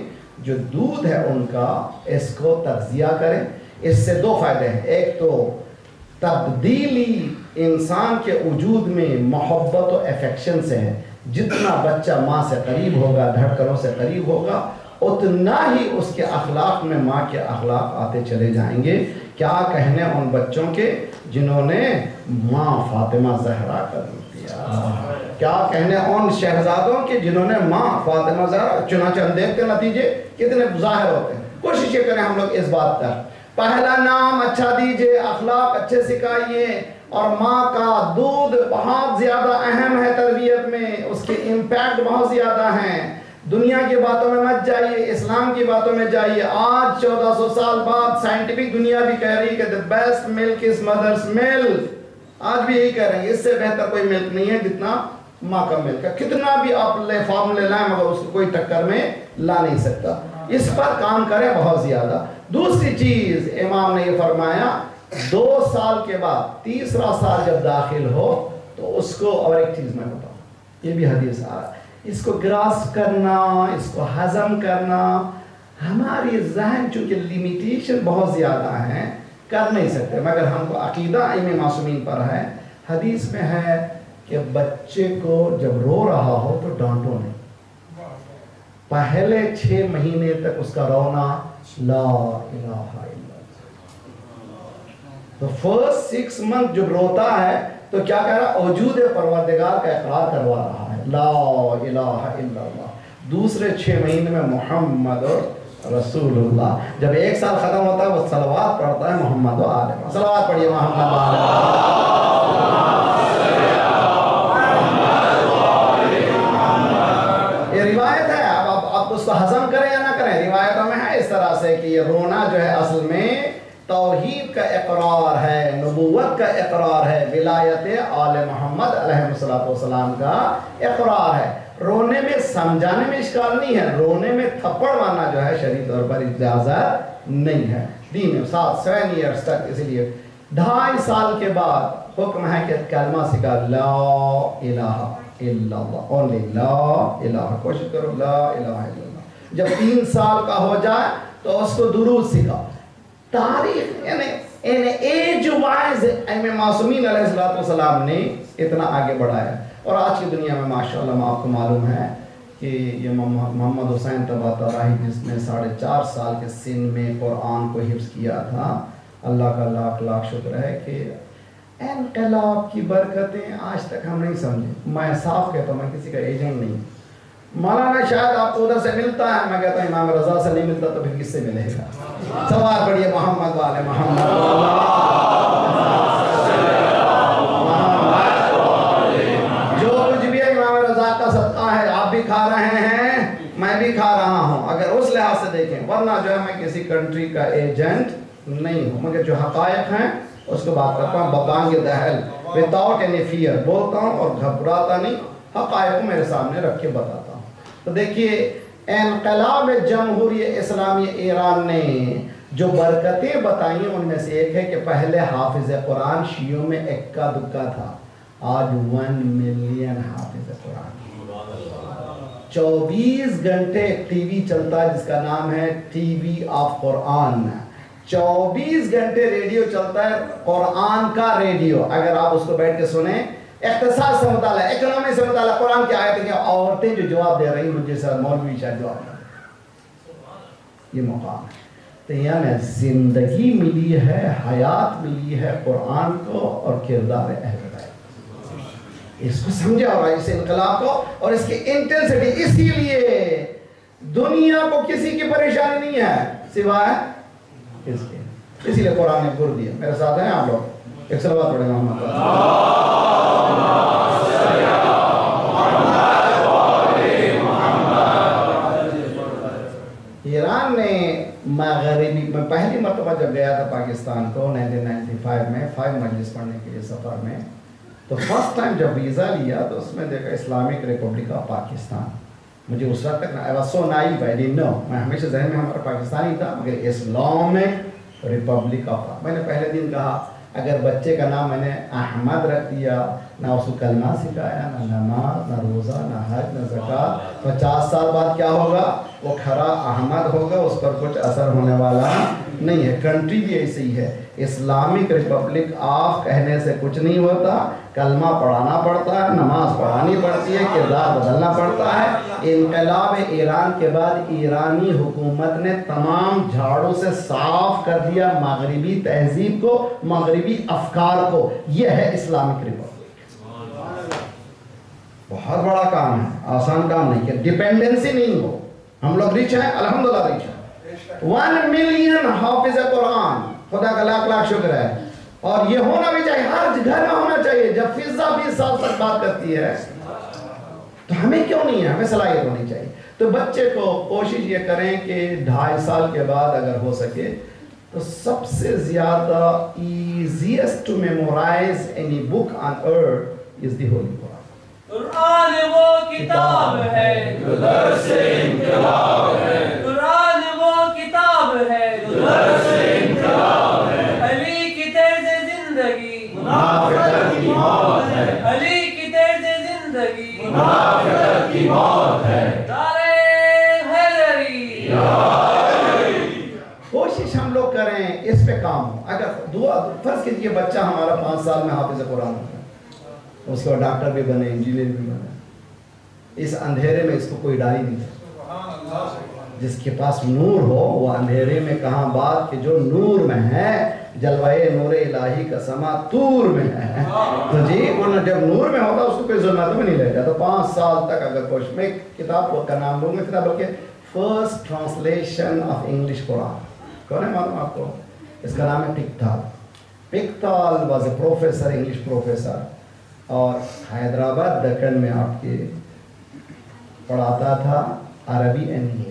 S1: جو دودھ ہے ان کا اس کو تغذیہ کریں. اس سے دو فائدے ہیں. ایک تو تبدیلی انسان کے وجود میں محبت و افیکشن سے ہے. جتنا بچہ ماں سے قریب ہوگا, دھڑکنوں سے قریب ہوگا, اتنا ہی اس کے اخلاق میں ماں کے اخلاق آتے چلے جائیں گے. کیا کہنے ان بچوں کے جنہوں نے ماں فاطمہ زہرا کا دودھ دیا, کیا کہنے ان شہزادوں کے جنہوں نے ماں فاطمہ زہرا. چنانچہ ہم دیکھتے نتیجے کتنے ظاہر ہوتے ہیں. کوشش یہ کریں ہم لوگ اس بات پر, پہلا نام اچھا دیجئے, اخلاق اچھے سکھائیے, اور ماں کا دودھ بہت زیادہ اہم ہے تربیت میں, اس کے امپیکٹ بہت زیادہ ہیں. دنیا کی باتوں میں مت جائیے, اسلام کی باتوں میں جائیے. آج 1400 سال بعد سائنٹیفک دنیا بھی کہہ رہی ہے کہ the best milk is mother's milk. آج بھی یہی کہہ رہے ہیں, اس سے بہتر کوئی ملک نہیں ہے جتنا ماں کا ملک ہے. کتنا بھی آپ فارمولے لائیں مگر اس کو کوئی ٹکر میں لا نہیں سکتا. اس پر کام کریں بہت زیادہ. دوسری چیز امام نے یہ فرمایا 2 سال کے بعد تیسرا سال جب داخل ہو تو اس کو, اور ایک چیز میں بتاؤں, یہ بھی حدیث آ رہا ہے, اس کو گراسپ کرنا, اس کو ہضم کرنا, ہماری ذہن چونکہ لیمیٹیشن بہت زیادہ ہیں کر نہیں سکتے. مگر ہم کو عقیدہ ائمہ معصومین پر ہے. حدیث میں ہے کہ بچے کو جب رو رہا ہو تو ڈانٹو نہیں. پہلے 6 مہینے تک اس کا رونا لا الہ الا اللہ. تو فرسٹ 6 منتھ جب روتا ہے تو کیا کہہ رہا, وجود پروردگار کا اقرار کروا رہا ہے, لا الہ الا اللہ. دوسرے 6 مہینے میں محمد رسول اللہ. جب 1 سال ختم ہوتا ہے وہ صلوات پڑھتا ہے محمد و آل محمد. صلوات پڑھیے محمد و آل محمد. یہ روایت ہے, اب اس کو ہضم کریں یا نہ کریں, روایتوں میں ہے اس طرح سے کہ یہ رونا جو ہے اصل میں توحید کا اقرار ہے, نبوت کا اقرار ہے, ولایت آل محمد علیہ السلام کا اقرار ہے. رونے میں سمجھانے میں اشکال نہیں ہے, رونے میں تھپڑ مارنا جو ہے شرعی طور پر اجازت نہیں ہے دین میں. 7 ایئرس تک, اسی لیے 2.5 سال کے بعد حکم ہے کہ کلمہ سکھا, لا الہ الا اللہ, اونلی لا الہ. کوشش کرو لا الہ الا اللہ. جب 3 سال کا ہو جائے تو اس کو درود سکھا. تاریخ یعنی ایج وائز ائمہ معصومین علیہ السلام نے اتنا آگے بڑھایا. اور آج کی دنیا میں ماشاءاللہ آپ کو معلوم ہے کہ یہ محمد حسین طباطبائی جس نے 4.5 سال کے سن میں قرآن کو حفظ کیا تھا, اللہ کا لاکھ لاکھ شکر ہے کہ انقلاب کی برکتیں آج تک ہم نہیں سمجھے. میں صاف کہتا ہوں, میں کسی کا ایجنٹ نہیں. مولانا شاید آپ کو ادھر سے ملتا ہے, میں کہتا ہوں امام رضا سے نہیں ملتا تو پھر کس سے ملے گا. سوال پڑھیے محمد والے محمد. جو کچھ بھی امام رضا کا صدقہ ہے آپ بھی کھا رہے ہیں, میں بھی کھا رہا ہوں, اگر اس لحاظ سے دیکھیں. ورنہ جو ہے میں کسی کنٹری کا ایجنٹ نہیں ہوں, مگر جو حقائق ہیں اس کو بات کرتا ہوں ببانگ دہل, without any fear بولتا ہوں اور گھبراتا نہیں, حقائق کو میرے سامنے رکھ کے بتاتا ہوں. تو دیکھیے انقلاب جمہوری اسلامی ایران نے جو برکتیں بتائیں ان میں سے ایک ہے کہ پہلے حافظ قرآن شیعوں میں اکا دکا تھا, آج 1 ملین حافظ قرآن. 24 گھنٹے ٹی وی چلتا ہے جس کا نام ہے ٹی وی آف قرآن. 24 گھنٹے ریڈیو چلتا ہے قرآن کا ریڈیو. اگر آپ اس کو بیٹھ کے سنیں, اقتصاد سے مطالعہ, اکنامی سے مطالعہ, قرآن کی آیتیں کہ عورتیں جو جواب دے رہی مجھے سر مولوی شاید جواب دے رہی, یہ مقام ہے. تو یعنی زندگی ملی ہے, حیات ملی ہے قرآن کو اور کردار اہل بیت. اس کو سمجھا ہوگا اس انقلاب کو اور اس کی انٹینسٹی. اسی لیے دنیا کو کسی کی پریشانی نہیں ہے سوائے اس کے, اسی لیے قرآن نے گر دیا. میرے ساتھ ہیں آپ لوگ, ایک صلوات پڑھیں محمد. ایران نے مغربی, میں پہلی مرتبہ جب گیا تھا پاکستان کو 1995 میں 5 مجلس پڑھنے کے لیے سفر میں, تو فرسٹ ٹائم جب ویزا لیا تو اس میں دیکھا اسلامک ریپبلک آف پاکستان. مجھے اس وقت تک I was so naive, I didn't know. میں ہمیشہ ذہن میں ہمارا پاکستانی تھا, مگر اسلامک ریپبلک آف. میں نے پہلے دن کہا اگر بچے کا نام میں نے احمد رکھ دیا ना उसको कलमा सिखाया, ना नमाज, ना रोज़ा, ना हज, ना ज़कात। 50 साल बाद क्या होगा? वो खरा अहमद होगा, उस पर कुछ असर होने वाला नहीं है। कंट्री भी ऐसी ही है, इस्लामिक रिपब्लिक ऑफ कहने से कुछ नहीं होता, कलमा पढ़ाना पड़ता है, नमाज पढ़ानी पड़ती है, किरदार बदलना पड़ता है। इनकलाब ईरान के बाद ईरानी हुकूमत ने तमाम झाड़ू से साफ कर दिया मगरिबी तहजीब को, मगरिबी अफकार को। यह है इस्लामिक रिपब्लिक। बहुत बड़ा काम है, आसान काम नहीं है, डिपेंडेंसी नहीं हो। हम लोग रिच हैं, अल्हम्दुलिल्लाह रिच हैं। 1 मिलियन हाफिज कुरान, खुदा का लाख लाख शुक्र है। और ये होना भी चाहिए, हर घर में होना चाहिए। जब फिजा 20 साल तक बात करती है तो हमें क्यों नहीं है? हमें सलाहियत होनी चाहिए। तो बच्चे को कोशिश ये करें कि 2.5 साल के बाद अगर हो सके तो सबसे ज्यादा easiest to memorize any book on earth is the Holy Quran.
S2: Quran वो किताब है जो दर से इनकलाब है। कुरान वो किताब है जो दर से इनकलाब है। अली की तर्ज़ जिंदगी मुनाफिक़त की मौत है। अली की तर्ज़ जिंदगी मुनाफिक़त की मौत है। दारे हैदरी
S1: कोशिश हम लोग करें, इस पे काम हो। अगर दुआ फर्ज कीजिए बच्चा हमारा 5 साल में हाफिज कुरान होता है, उसके बाद डॉक्टर भी बने, इंजीनियर भी बने, इस अंधेरे में इसको कोई डाली नहीं है। जिसके पास नूर हो वो अंधेरे में कहाँ बात कि जो नूर में है, जलवाए नूर इलाही का समा तूर में है। तो जी वो जब नूर में होता उसको कोई जुल्मत में नहीं ले जाता। तो 5 साल तक अगर कोशिश, मैं किताब का नाम लूँगा, किताब बल्कि first translation of English Quran, कौन है मालूम आपको? इसका नाम है Pickthall. Pickthall was a professor, English professor, और हैदराबाद दक्कन में आपके पढ़ाता था अरबी एंड इंग्लिश।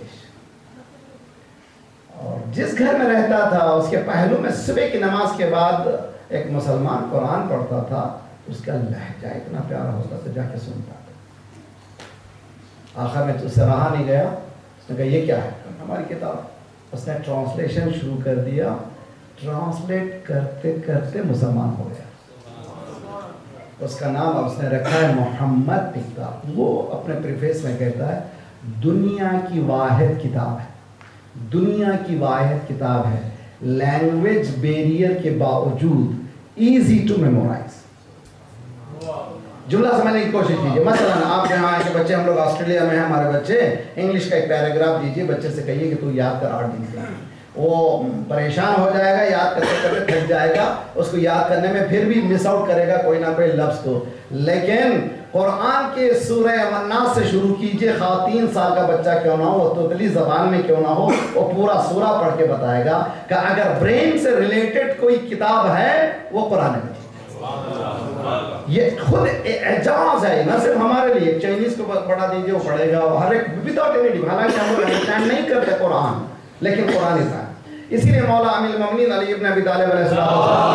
S1: और जिस घर में रहता था उसके पहलू में सुबह की नमाज के बाद एक मुसलमान कुरान पढ़ता था, उसका लहजा इतना प्यारा होता था, जाके सुनता था। आखिर में उससे रहा नहीं गया, उसने कहा ये क्या है? हमारी किताब। उसने ट्रांसलेशन शुरू कर दिया, ट्रांसलेट करते करते मुसलमान हो गया। उसका नाम उसने रखा है मोहम्मद पिक्ताल। वो अपने प्रीफेस में कहता है दुनिया की वाहिद किताब है, दुनिया की वाहिद किताब है, लैंग्वेज बैरियर के बावजूद इजी टू मेमोराइज। जुमला समझने की कोशिश कीजिए। मसलन आप यहाँ के बच्चे, हम लोग ऑस्ट्रेलिया में हैं, हमारे बच्चे इंग्लिश का एक पैराग्राफ दीजिए, बच्चे से कहिए कि तू याद कर 8 दिन का। वो परेशान हो जाएगा, याद करते करते थक जाएगा, उसको याद करने में फिर भी मिस आउट करेगा कोई ना कोई लफ्ज़ को। लेकिन कुरान के सूरह अन्नास से शुरू कीजिए, 3 साल का बच्चा क्यों ना हो, वो तोतली ज़बान में क्यों ना हो, वो पूरा सूरा पढ़ के बताएगा कि अगर ब्रेन से रिलेटेड कोई किताब है वो कुरान में। ये खुद एजाज है, ना सिर्फ हमारे लिए। चाइनीज को पढ़ा दीजिए, वो पढ़ेगा, हर एक विदाउट एनी डिफ। हालांकि हम लोग अंडरस्टैंड नहीं करते कुरान, लेकिन कुरान इतना है। इसीलिए मौला अमीरुल मोमिनीन अली इब्न अबी तालिब अलैहिस्सलाम,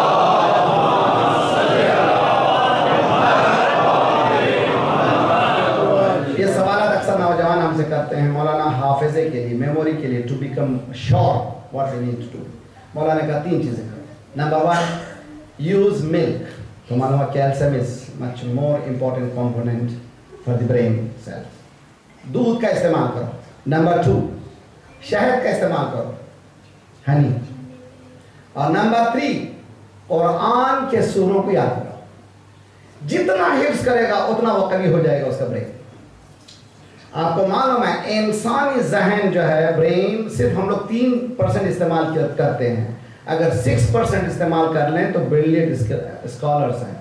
S1: ये सवाल अक्सर नौजवान हमसे करते हैं मौलाना हाफिजे के लिए, मेमोरी के लिए, to become sure what we need to do. मौलाना का 3 चीजें करें। नंबर 1, यूज मिल्क। तो मालूम है calcium is much more important component for the brain cell. दूध का इस्तेमाल करो। नंबर 2, शहद का इस्तेमाल करो, हनी। और नंबर 3, कुरान के सूरों को याद करो। जितना हिफ्ज करेगा उतना वो कवी हो जाएगा उसका ब्रेन। आपको मालूम है इंसानी जहन जो है, ब्रेन, सिर्फ हम लोग 3% इस्तेमाल करते हैं। अगर 6% इस्तेमाल कर लें तो ब्रिलियंट स्कॉलर्स हैं।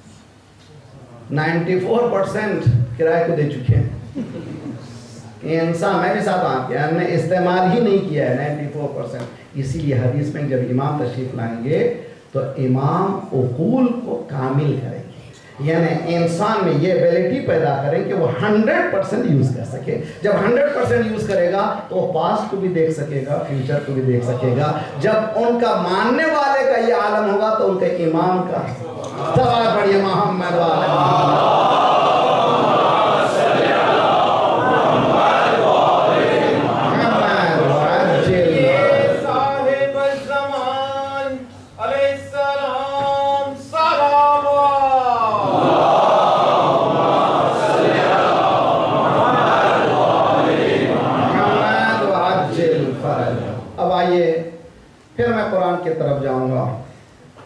S1: 94% किराए को दे चुके हैं। इंसान, मैं भी साथ आपके, हमने इस्तेमाल ही नहीं किया है 94%। इसीलिए हदीस में जब इमाम तशरीफ लाएंगे तो इमाम उकूल को कामिल करेंगे, यानी इंसान में ये एबिलिटी पैदा करें कि वो 100% यूज़ कर सके। जब 100% यूज़ करेगा तो वो पास्ट को भी देख सकेगा, फ्यूचर को भी देख सकेगा। जब उनका मानने वाले का ये आलम होगा तो उनके इमाम का सवाल पढ़िए मोहम्मद वाले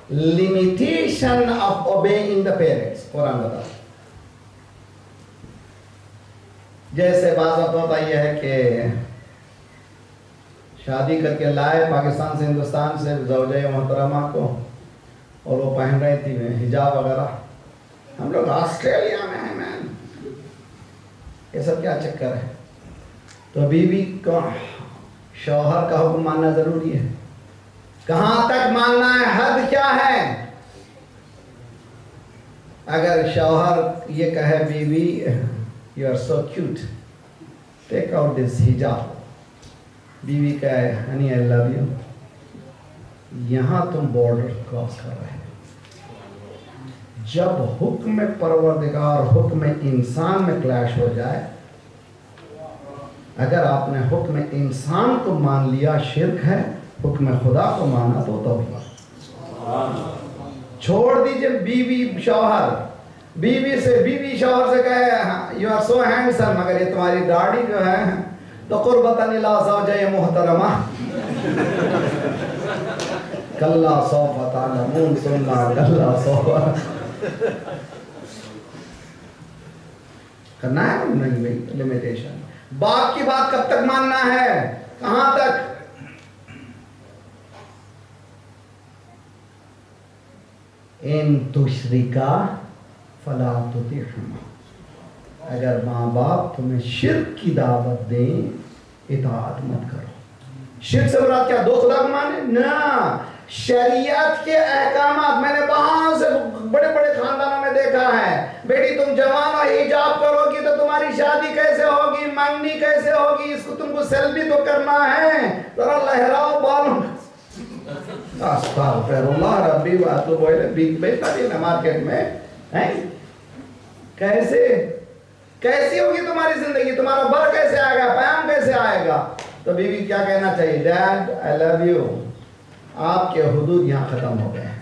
S1: limitation of obeying the parents. قرآن بتا جیسے بعض وقت ہوتا یہ ہے کہ شادی کر کے لائے پاکستان سے ہندوستان سے زوجہ محترمہ کو اور وہ پہن رہی تھی حجاب وغیرہ. ہم لوگ آسٹریلیا میں ہیں مین. یہ سب کیا چکر ہے؟ تو بیوی کو شوہر کا حکم ماننا ضروری ہے. کہاں تک ماننا ہے؟ حد کیا ہے؟ اگر شوہر یہ کہے بیوی you are so cute, take out this hijab. بیوی کہے honey I love you. یہاں تم بارڈر کراس کر رہے ہیں. جب حکم پروردگار حکم انسان میں کلیش ہو جائے، اگر آپ نے حکم انسان کو مان لیا شرک ہے، حکم خدا کو مانا تو توحید. چھوڑ دیجئے بیوی شوہر سے کہے you are so handsome، مگر یہ تمہاری داڑھی جو ہے تو قربتاً الی زوجہ محترمہ. کلا سوف تعلمون ثم کلا سوف. کرنا ہے نہیں لمیٹیشن. باپ کی بات کب تک ماننا ہے؟ کہاں تک؟ ان تشرکا فلا تطعهما. اگر ماں باپ تمہیں شرک کی دعوت دیں اطاعت مت کرو. شرک سے مراد کیا؟ دو خدا کو مانے؟ نہ، شریعت کے احکامات. میں نے وہاں سے بڑے بڑے خاندانوں میں دیکھا ہے، بیٹی تم جوان اور حجاب کرو گی تو تمہاری شادی کیسے ہوگی، منگنی کیسے ہوگی، اس کو تم کو سیلفی تو کرنا ہے، ذرا لہراؤ بالوں. استغفر اللہ ربی واتوب الیہ. بیچتا بھی نا مارکیٹ میں. کیسی ہوگی تمہاری زندگی؟ تمہارا بر کیسے آئے گا، پیام کیسے آئے گا؟ تو بیوی کیا کہنا چاہیے؟ Dad I love you. آپ کے حدود یہاں ختم ہو گئے ہیں.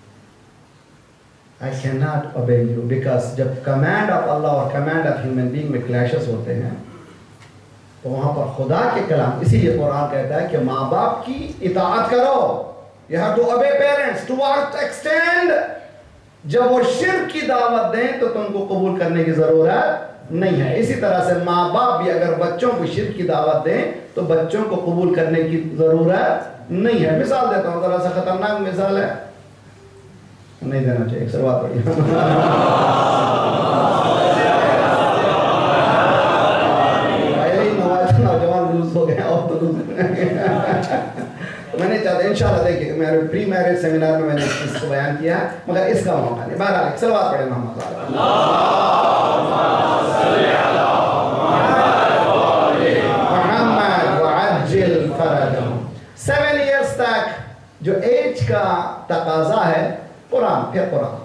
S1: I cannot obey you because جب command of Allah اور command of human being میں clashes ہوتے ہیں تو وہاں پر خدا کے کلام. اسی لیے قرآن کہتا ہے کہ ماں باپ کی اطاعت کرو. You have to obey parents to what extent. جب وہ شرک کی دعوت دیں تو تم کو قبول کرنے کی ضرورت نہیں ہے. اسی طرح سے ماں باپ بھی اگر بچوں کو شرک کی دعوت دیں تو بچوں کو قبول کرنے کی ضرورت نہیں ہے. مثال دیتا ہوں، ذرا سا خطرناک مثال ہے، نہیں دینا چاہیے. ایک سروات پڑی نوجوان روز ہو گئے اور تو میں نے چاہتا انشاءاللہ دیکھیے میرے پری میرج سیمینار میں نے اس کو بیان کیا، مگر اس کا موقع نہیں. بہرحال ایک سروات پڑھیں محمد محمد وعجل فرجهم. 7 years تک جو ایج کا تقاضا ہے، قرآن پھر قرآن.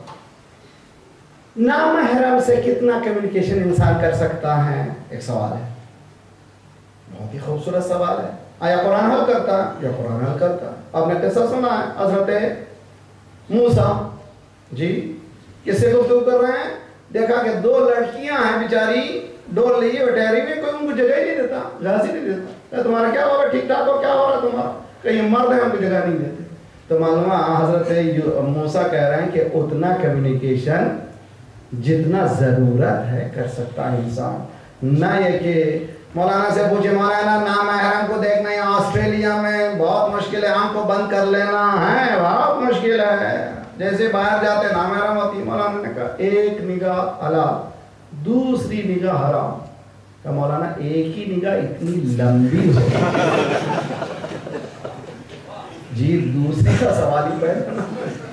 S1: نامحرم سے کتنا کمیونیکیشن انسان کر سکتا ہے؟ ایک سوال ہے، بہت ہی خوبصورت سوال ہے. آیا قرآن حل کرتا ہے؟ یا قرآن حل کرتا؟ آپ نے قصہ سنا ہے حضرت موسیٰ جی کس سے گفتگو کر رہے ہیں؟ دیکھا کہ 2 لڑکیاں ہیں بیچاری ڈول لیے اور ٹہری میں، کوئی ان کو جگہ ہی نہیں دیتا، گھاس ہی نہیں دیتا. تمہارا کیا ہو رہا، ٹھیک ٹھاک ہو، کیا ہو رہا تمہارا؟ کہیں مرد ہیں ان کو جگہ نہیں دیتے. تو معلوم حضرت موسیٰ کہہ رہے ہیں کہ اتنا کمیونیکیشن جتنا ضرورت ہے کر سکتا ہے انسان. نہ یہ کہ مولانا سے پوچھے مولانا نامحرم کو دیکھنا یا آسٹریلیا میں بہت مشکل ہے، آنکھ کو بند کر لینا ہے، بہت مشکل ہے. جیسے باہر جاتے نامحرم ہوتی، مولانا نے کہا ایک نگاہ حلال، دوسری نگاہ حرام. کہ مولانا ایک ہی نگاہ اتنی لمبی ہو جی دوسری کا سوال ہی پیدا.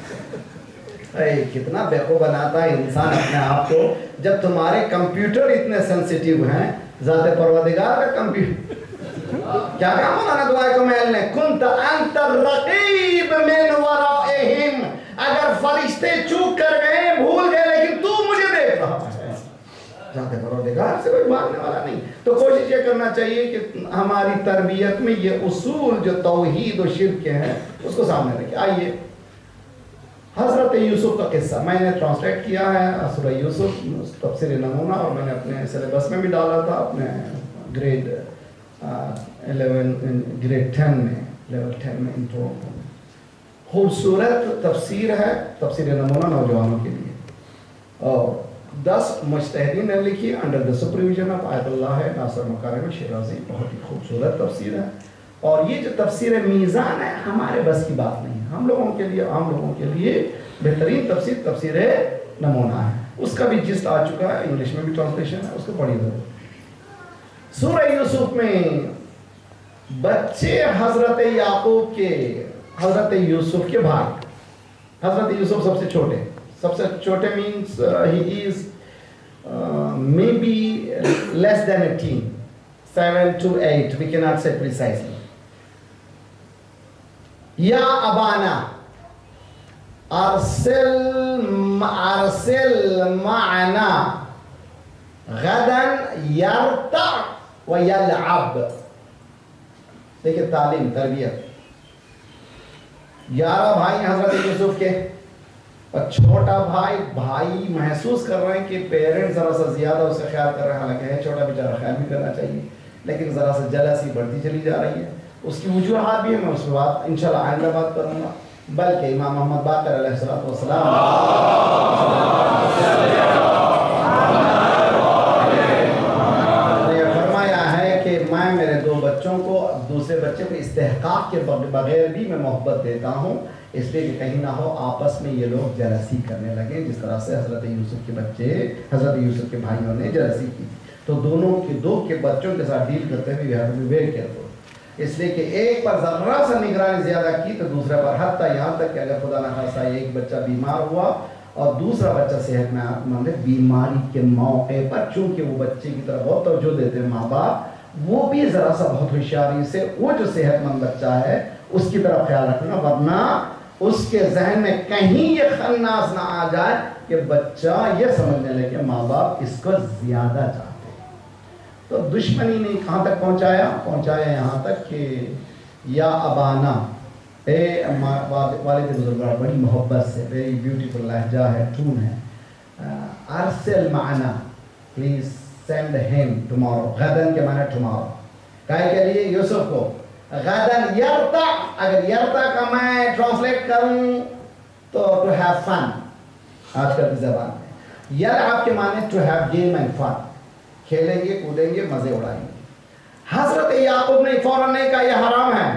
S1: کتنا بیوقوف بناتا ہے انسان اپنے آپ کو. جب تمہارے کمپیوٹر اتنے سینسیٹیو ہیں، ذات پروردگار کا کمپیوٹر کیا کہا مولانا دعائے کو محل نے؟ کنت انت الرقیب من ورائہم. اگر فرشتے چوک کر گئے، بھول گئے، لیکن تو مجھے دیکھ رہا ہے. ذات پروردگار سے کوئی بھاگنے والا نہیں. تو کوشش یہ کرنا چاہیے کہ ہماری تربیت میں یہ اصول جو توحید و شرک کے ہیں اس کو سامنے رکھیں. آئیے حضرت یوسف کا قصہ میں نے ٹرانسلیٹ کیا ہے، سورہ یوسف تفسیر نمونہ، اور میں نے اپنے سلیبس میں بھی ڈالا تھا اپنے گریڈ 11 گریڈ 10 میں، لیول 10 میں انٹرو. خوبصورت تفسیر ہے، تفسیر نمونہ نوجوانوں کے لیے، اور 10 مجتہدین نے لکھی انڈر دا سپرویژن آف آیت اللہ ناصر مکارم شیرازی. بہت ہی خوبصورت تفسیر ہے. اور یہ جو تفسیر میزان ہے ہمارے بس کی بات نہیں ہے. ہم لوگوں کے لیے، عام لوگوں کے لیے بہترین تفسیر تفسیر نمونہ ہے. اس کا بھی جسٹ آ چکا ہے، انگلش میں بھی ٹرانسلیشن ہے، اس کو پڑھی ضرور. سورہ یوسف میں بچے حضرت یعقوب کے، حضرت یوسف کے بھائی، حضرت یوسف سب سے چھوٹے means he is maybe less than 18, 7 to 8, we cannot say precisely. یا ابانا ارسل معنا غدا یرتع و یلعب. دیکھیں تعلیم، تربیت. 11 بھائی حضرت یوسف کے، اور چھوٹا بھائی محسوس کر رہے ہیں کہ پیرنٹ ذرا سا زیادہ اس کا خیال کر رہے ہیں. حالانکہ ہے چھوٹا بیچارہ، خیال بھی کرنا چاہیے، لیکن ذرا سا جلسی بڑھتی چلی جا رہی ہے. اس کی وجوہات بھی ہے، میں اس کے بعد انشاءاللہ آئندہ بات کروں گا. بلکہ امام محمد باقر علیہ السلام نے فرمایا ہے کہ میں میرے 2 بچوں کو دوسرے بچے کو استحقاق کے بغیر بھی میں محبت دیتا ہوں، اس لیے کہ کہیں نہ ہو آپس میں یہ لوگ جلسی کرنے لگے، جس طرح سے حضرت یوسف کے بچے، حضرت یوسف کے بھائیوں نے جلسی کی. تو دونوں کے 2 کے بچوں کے ساتھ ڈیل کرتے ہوئے یہ بھی ویئر کیئرفل، اس لیے کہ ایک پر ذرا سا نگرانی زیادہ کی تو دوسرے پر، حتیٰ یہاں تک کہ اگر خدا نخواستہ ایک بچہ بیمار ہوا اور دوسرا بچہ صحت مند ہے، بیماری کے موقع پر چونکہ وہ بچے کی طرف بہت توجہ دیتے ہیں ماں باپ، وہ بھی ذرا سا بہت ہوشیاری سے وہ جو صحت مند بچہ ہے اس کی طرف خیال رکھنا، ورنہ اس کے ذہن میں کہیں یہ خناس نہ آ جائے کہ بچہ یہ سمجھنے لگے کہ ماں باپ اس کو زیادہ چاہتے ہیں. تو دشمنی نے کہاں تک پہنچایا یہاں تک کہ یا ابانا، اے والد بزرگوار، بڑی محبت سے، ویری بیوٹیفل لہجہ ہے، ٹون ہے. ارسل معنا، پلیز سینڈ ہم ٹمارو. غدن کے معنی ٹمارو، کہے کے لیے یوسف کو. غدن یرتع، اگر یرتع کا میں ٹرانسلیٹ کروں تو ٹو ہیو فن آج کل کی زبان میں. یلعب کے معنی to have game and fun, کھیلیں گے، کودیں گے، مزے اڑائیں گے. حضرت یعقوب نے فوراً نہیں کہا یہ حرام ہے.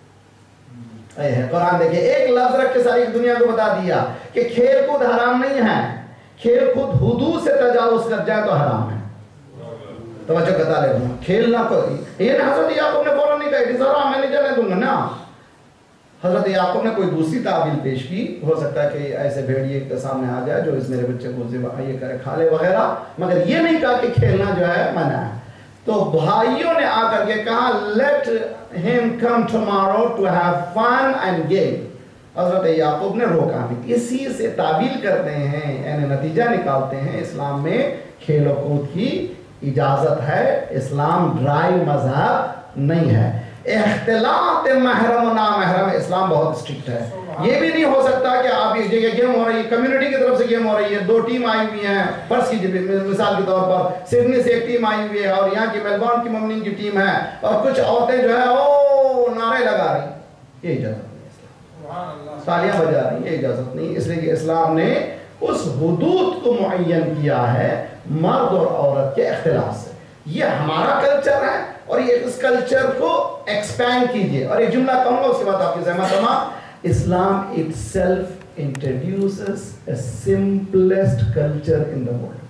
S1: قرآن دیکھیں، ایک لفظ رکھ کے ساری دنیا کو بتا دیا کہ کھیل کود حرام نہیں ہے، کھیل کود حدود سے تجاوز کر جائے تو حرام ہے. توجہ بتا لے، کھیلنا کوئی یہ نہ. حضرت یعقوب نے فوراً نہیں کہا اٹ از حرام، میں نہیں جانے دوں گا نا. حضرت یعقوب نے کوئی دوسری تعبیر پیش کی، ہو سکتا ہے کہ ایسے بھیڑیے کے سامنے آ جائے جو اس میرے بچے کو یہ کرے، کھا لے وغیرہ، مگر یہ نہیں کہا کہ کھیلنا جو ہے منع ہے. تو بھائیوں نے آ کر کے کہا let him come tomorrow to have fun and game. حضرت یعقوب نے روکا نہیں. اسی سے تعبیر کرتے ہیں، یعنی نتیجہ نکالتے ہیں اسلام میں کھیل و کود کی اجازت ہے. اسلام ڈرائی مذہب نہیں ہے. اختلاط محرم و نامحرم اسلام بہت اسٹرکٹ ہے. یہ بھی نہیں ہو سکتا کہ آپ اس جگہ گیم ہو رہی ہے، کمیونٹی کی طرف سے گیم ہو رہی ہے، 2 ٹیم آئی ہوئی ہیں، فرض کی مثال کے طور پر سڈنی سے ایک ٹیم آئی ہوئی ہے اور یہاں کی میلبورن کی ممنین کی ٹیم ہے، اور کچھ عورتیں جو ہے او نعرے لگا رہی، یہ اجازت نہیں. تالیاں بجا رہی، یہ اجازت نہیں. اس لیے کہ اسلام نے اس حدود کو معین کیا ہے مرد اور عورت کے اختلاف سے. یہ ہمارا کلچر ہے اور یہ اس کلچر کو ایکسپینڈ کیجئے. اور ایک جملہ کہوں گا اس کے بعد آپ کی زحمت ہوگا. Islam itself introduces a simplest culture in the world.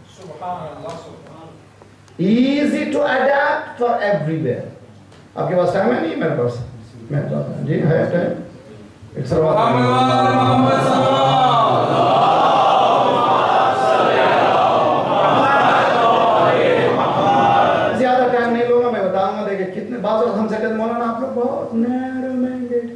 S1: Easy to adapt for everywhere. آپ کے پاس ٹائم ہے؟ نہیں میرے پاس. جی ہے ٹائم. ایک زیادہ ٹائم نہیں لوں گا، میں بتاؤں گا. دیکھیں کتنے بعض ہم سے کہتے مولانا آپ لوگ بہت نیرو مائنڈیڈ،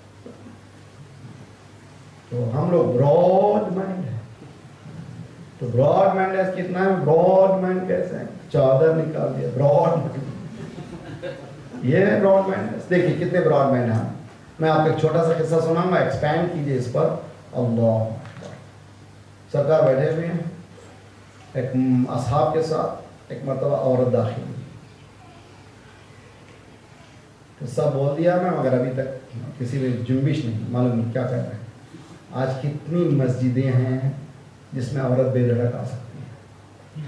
S1: تو ہم لوگ براڈ مائنڈ ہیں. تو براڈ مائنڈ کتنا ہے؟ براڈ مائنڈ کیسے ہے؟ چادر نکال دیا براڈ مائنڈ. یہ ہے براڈ مائنڈ. دیکھیے کتنے براڈ مائنڈ ہیں. میں آپ کو ایک چھوٹا سا قصہ سناؤں گا، ایکسپینڈ کیجئے اس پر. اللہ سرکار بیٹھے ہوئے ہیں، ایک اصحاب کے ساتھ ایک مرتبہ عورت داخل ہوئی. قصہ بول دیا میں، مگر ابھی تک کسی نے جنبش نہیں معلوم نہیں کیا کر رہے ہیں۔ آج کتنی مسجدیں ہیں جس میں عورت بے دھڑک آ سکتی ہے۔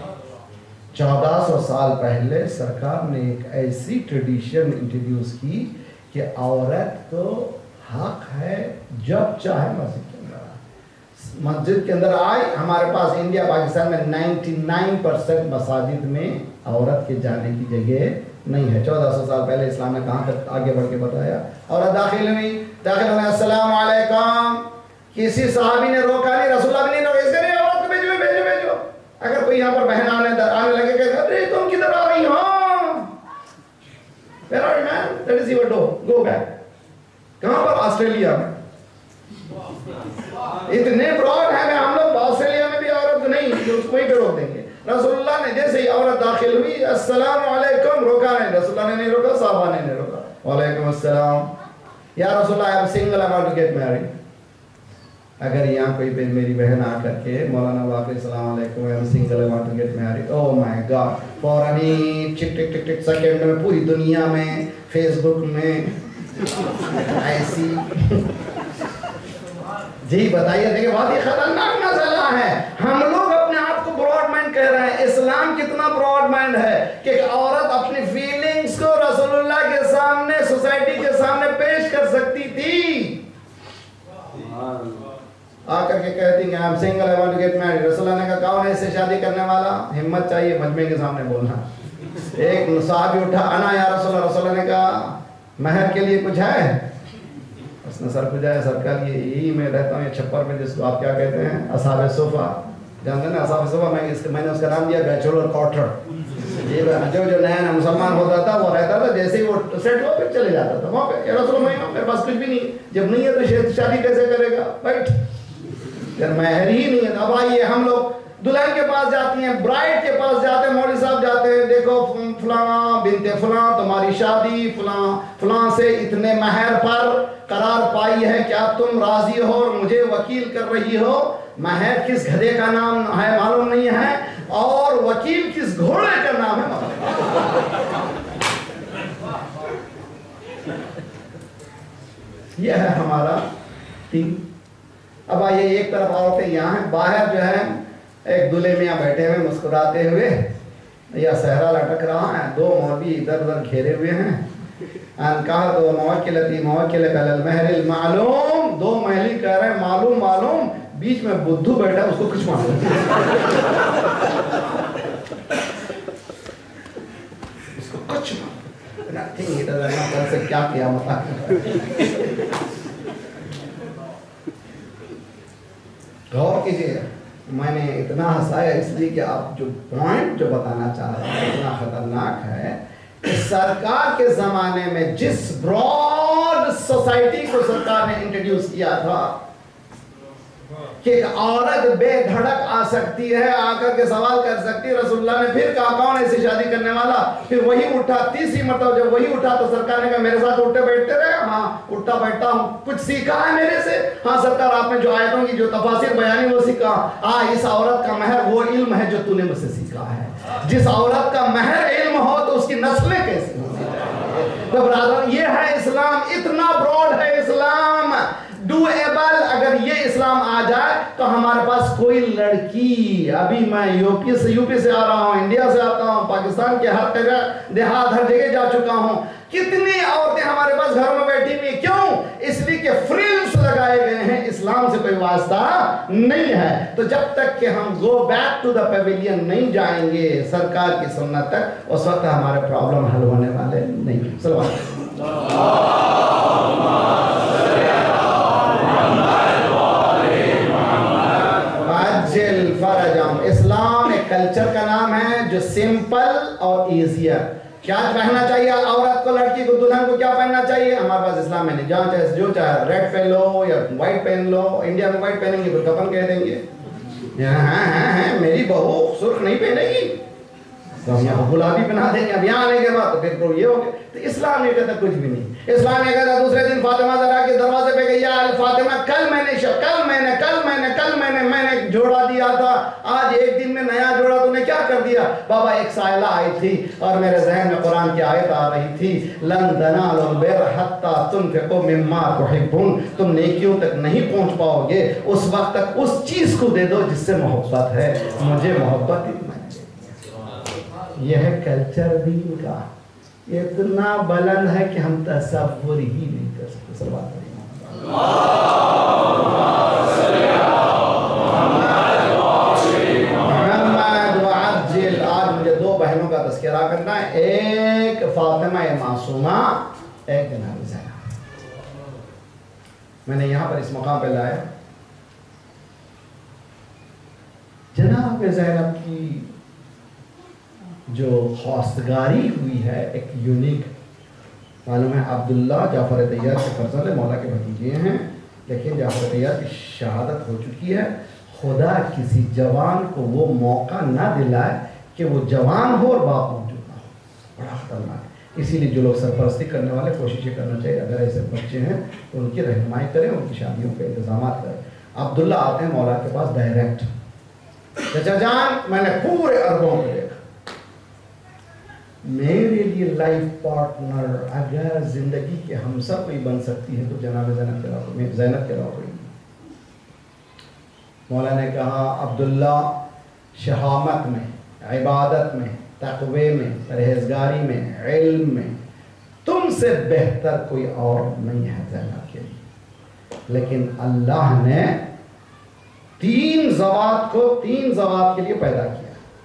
S1: 1400 سال پہلے سرکار نے ایک ایسی ٹریڈیشن انٹروڈیوس کی کہ عورت کو حق ہے جب چاہے مسجد کے اندر آئے۔ مسجد کے اندر آئے، ہمارے پاس انڈیا پاکستان میں 99% مساجد میں عورت کے جانے کی جگہ نہیں ہے۔ 1400 سال پہلے اسلام نے کہاں تک آگے بڑھ کے بتایا، عورت داخل ہوئی، السلام علیکم، کسی صحابی نے روکا نہیں، رسول اللہ بھی نہیں روکا، اس کے نہیں عورت کو بھیجو بھیجو بھیجو۔ اگر کوئی یہاں پر بہن آنے لگے کہ ارے تم کدھر آ رہی ہو، where are you man? That is your door, go back۔ کہاں پر؟ آسٹریلیا میں۔ اتنے براڈ ہیں ہم لوگ، آسٹریلیا میں بھی عورت نہیں، اس کو وہیں پہ روک دیں گے۔ رسول اللہ نے جیسے ہی عورت داخل ہوئی، السلام علیکم، روکا نہیں، رسول اللہ نے نہیں روکا، صحابہ نے نہیں روکا، وعلیکم السلام، یا رسول اللہ I am single, I want to get married۔ اگر یہاں کوئی میری بہن آ کر کے مولانا واقعی السلام علیکم I am single, I want to get married، oh my god، فوراً ہی ٹک ٹک ٹک ٹک سیکنڈ میں پوری دنیا میں فیس بک میں ایسی جی بتائیے، دیکھیں بہت ہی خطرناک مسئلہ ہے۔ ہم لوگ اپنے آپ کو براڈ مائنڈ کہہ رہے ہیں، اسلام کتنا براڈ مائنڈ ہے کہ ایک عورت اپنی فیلنگز کو رسول اللہ کے سامنے، سوسائٹی کے سامنے پیش کر سکتی تھی۔ آ کر کے کہتی ہیں I am single, I want to get married۔ رسول اللہ نے کہا کون ہے اس سے شادی کرنے والا؟ ہمت چاہیے مجمع کے سامنے بولنا۔ ایک صحابی اٹھا، انا یا رسول اللہ، رسول اللہ نے کہا مہر کے لیے کچھ ہے؟ اس نے سر کھجایا، سرکار یہی میں رہتا ہوں یہ چھپر میں جس کو آپ کیا کہتے ہیں اصحاب صفہ، جانتے ہیں اصحاب صفہ، میں نے اس کا نام دیا بیچلر کوارٹر۔ جو نیا مسلمان ہوتا تھا وہ رہتا تھا، جیسے ہی وہ سیٹ ہو پھر چلے جاتا تھا وہاں پہ، یا رسول اللہ میرے پاس کچھ بھی نہیں، جب نہیں ہے تو شادی کیسے کرے گا، بیٹھ پھر مہر ہی نہیں ہے۔ اب آئیے ہم لوگ دلہن کے پاس جاتی ہیں، برائڈ کے پاس جاتے ہیں، مولوی صاحب جاتے ہیں، دیکھو فلاں بنت فلاں تمہاری شادی فلاں سے اتنے مہر پر قرار پائی ہے، کیا تم راضی ہو اور مجھے وکیل کر رہی ہو؟ مہر کس گدھے کا نام ہے معلوم نہیں ہے، اور وکیل کس گھوڑے کا نام ہے معلوم یہ ہے ہمارا ٹیم۔ اب آئیے ایک طرف عورتیں یہاں ہیں، باہر جو ہے ایک دلہے میاں بیٹھے ہوئے مسکراتے ہوئے، یا صحرا لٹک رہا ہے، دو مولوی ادھر ادھر گھیرے ہوئے ہیں، ان کہا تو موکلتی موکلک علی المہر المعلوم، دو مہلی کہہ رہے ہیں معلوم معلوم، بیچ میں بدھو بیٹھا اس کو کچھ معلوم اس کو کچھ معلوم کیا کیا مطلب۔ غور کیجیے، میں نے اتنا ہنسایا اس لیے کہ آپ جو پوائنٹ جو بتانا چاہ رہے ہیں اتنا خطرناک ہے کہ سرکار کے زمانے میں جس براڈ سوسائٹی کو سرکار نے انٹروڈیوس کیا تھا کہ ایک عورت بے دھڑک آ سکتی ہے، آ کر کے سوال کر سکتی ہے، رسول اللہ نے پھر کہا کون ایسی شادی کرنے والا؟ پھر وہی اٹھا، تیسری مرتبہ جب وہی اٹھا تو سرکار نے کہا میرے ساتھ اٹھتے بیٹھتے رہے؟ ہاں اٹھتا بیٹھتا ہوں، کچھ سیکھا ہے میرے سے؟ ہاں سرکار آپ نے جو آیتوں کی جو تفاسیر بیانی وہ سیکھا۔ اس عورت کا مہر وہ علم ہے جو تو نے مجھ سے سیکھا ہے۔ جس عورت کا مہر علم ہو تو اس کی نسلیں کیسی ہوں گی؟ تو برادر یہ ہے اسلام، اتنا براڈ ہے اسلام، ڈویبل۔ اگر یہ اسلام آ جائے تو ہمارے پاس کوئی لڑکی، ابھی میں یو پی سے آ رہا ہوں، انڈیا سے آتا ہوں، پاکستان کے ہر جگہ دیہات ہر جگہ جا چکا ہوں، کتنی عورتیں ہمارے پاس گھروں میں بیٹھی ہوئی، کیوں؟ اس لیے کہ فریلز لگائے گئے ہیں، اسلام سے کوئی واسطہ نہیں ہے۔ تو جب تک کہ ہم go back to the pavilion نہیں جائیں گے سرکار کی سنت تک، اس وقت ہمارے پرابلم حل ہونے والے نہیں۔ صلوات فرجم۔ اسلام ایک کلچر کا نام ہے جو سمپل اور ایزی ہے۔ کیا پہننا چاہیے عورت کو، لڑکی کو، دلہن کو کیا پہننا چاہیے؟ ہمارے پاس اسلام میں نہیں، جہاں چاہے جو چاہے ریڈ پہن لو یا وائٹ پہن لو، انڈیا میں وائٹ پہنیں گے تو کفن کہہ دیں گے، میری بہو سرخ نہیں پہنے گی، تو ہم یہاں گلابی بنا دیں گے، اب یہاں آنے کے بعد تو پھر یہ ہو گیا. تو اسلام یہ کہتا کچھ بھی نہیں. اسلام یہ کہتا دوسرے دن فاطمہ زہرا کے دروازے پہ گئی، یا فاطمہ کل میں نے جوڑا دیا تھا، آج ایک دن میں نیا جوڑا تو نے کیا کر دیا؟ بابا ایک سائلہ آئی تھی اور میرے ذہن میں قرآن کی آیت آ رہی تھی، لن تنالوا البر حتی تنفقوا مما تحبون، تم نیکیوں تک نہیں پہنچ پاؤ گے اس وقت تک اس چیز کو دے دو جس سے محبت ہے. مجھے محبت اتنا ہے. یہ ہے کلچر دین کا، اتنا بلند ہے کہ ہم تصور ہی نہیں کر سکتے. صلوات محمد وعجل. آج مجھے دو بہنوں کا تذکرہ کرنا ہے، ایک فاطمہ معصومہ، ایک جناب زینب. میں نے یہاں پر اس مقام پہ لایا جناب زینب کی جو خواستگاری ہوئی ہے ایک یونیک. معلوم ہے عبداللہ جعفر طیار کے فرزند مولا کے بھتیجے ہیں، لیکن جعفر طیار کی شہادت ہو چکی ہے. خدا کسی جوان کو وہ موقع نہ دلائے کہ وہ جوان ہو اور باپ موجود نہ ہو. بڑا خطرناک ہے. اسی لیے جو لوگ سرپرستی کرنے والے کوشش یہ کرنا چاہیے اگر ایسے بچے ہیں تو ان کی رہنمائی کریں، ان کی شادیوں کے انتظامات کریں. عبداللہ آتے ہیں مولا کے پاس ڈائریکٹ، چچا جان میں نے پورے عربوں کو دیکھا، میرے لیے لائف پارٹنر اگر زندگی کے ہمسر کوئی بن سکتی ہے تو جناب زینب کے علاوہ کوئی نہیں. مولا نے کہا عبداللہ شہامت میں، عبادت میں، تقوی میں، پرہیزگاری میں، علم میں تم سے بہتر کوئی اور نہیں ہے زینب کے لیے. لیکن اللہ نے تین زوات کے لیے پیدا کیا.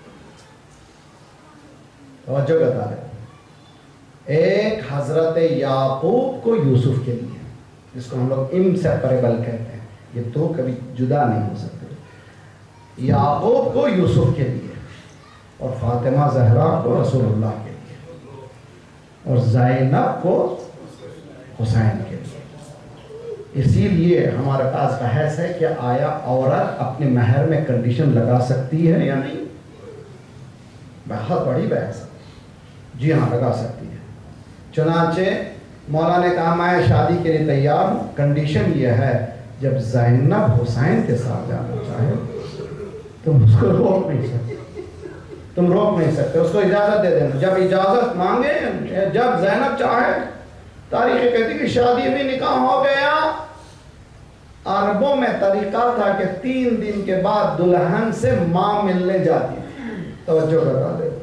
S1: توجہ بتا رہے، ایک حضرت یعقوب کو یوسف کے لیے، جس کو ہم لوگ انسیپریبل کہتے ہیں، یہ تو کبھی جدا نہیں ہو سکتے. یعقوب کو یوسف کے لیے، اور فاطمہ زہرا کو رسول اللہ کے لیے، اور زینب کو حسین کے لیے. اسی لیے ہمارے پاس بحث ہے کہ آیا عورت اپنے مہر میں کنڈیشن لگا سکتی ہے یا نہیں. بہت بڑی بحث ہے. جی ہاں لگا سکتی ہے. چنانچہ مولا نے کہا میں شادی کے لیے تیار ہوں، کنڈیشن یہ ہے جب زینب حسین کے ساتھ جانا چاہے تم اس کو روک نہیں سکتے، اس کو اجازت دے دینا. جب اجازت مانگے، جب زینب چاہے. تاریخ کہتی کہ شادی بھی نکاح ہو گیا. عربوں میں طریقہ تھا کہ 3 دن کے بعد دلہن سے ماں ملنے جاتی تھی. توجہ بتا دے.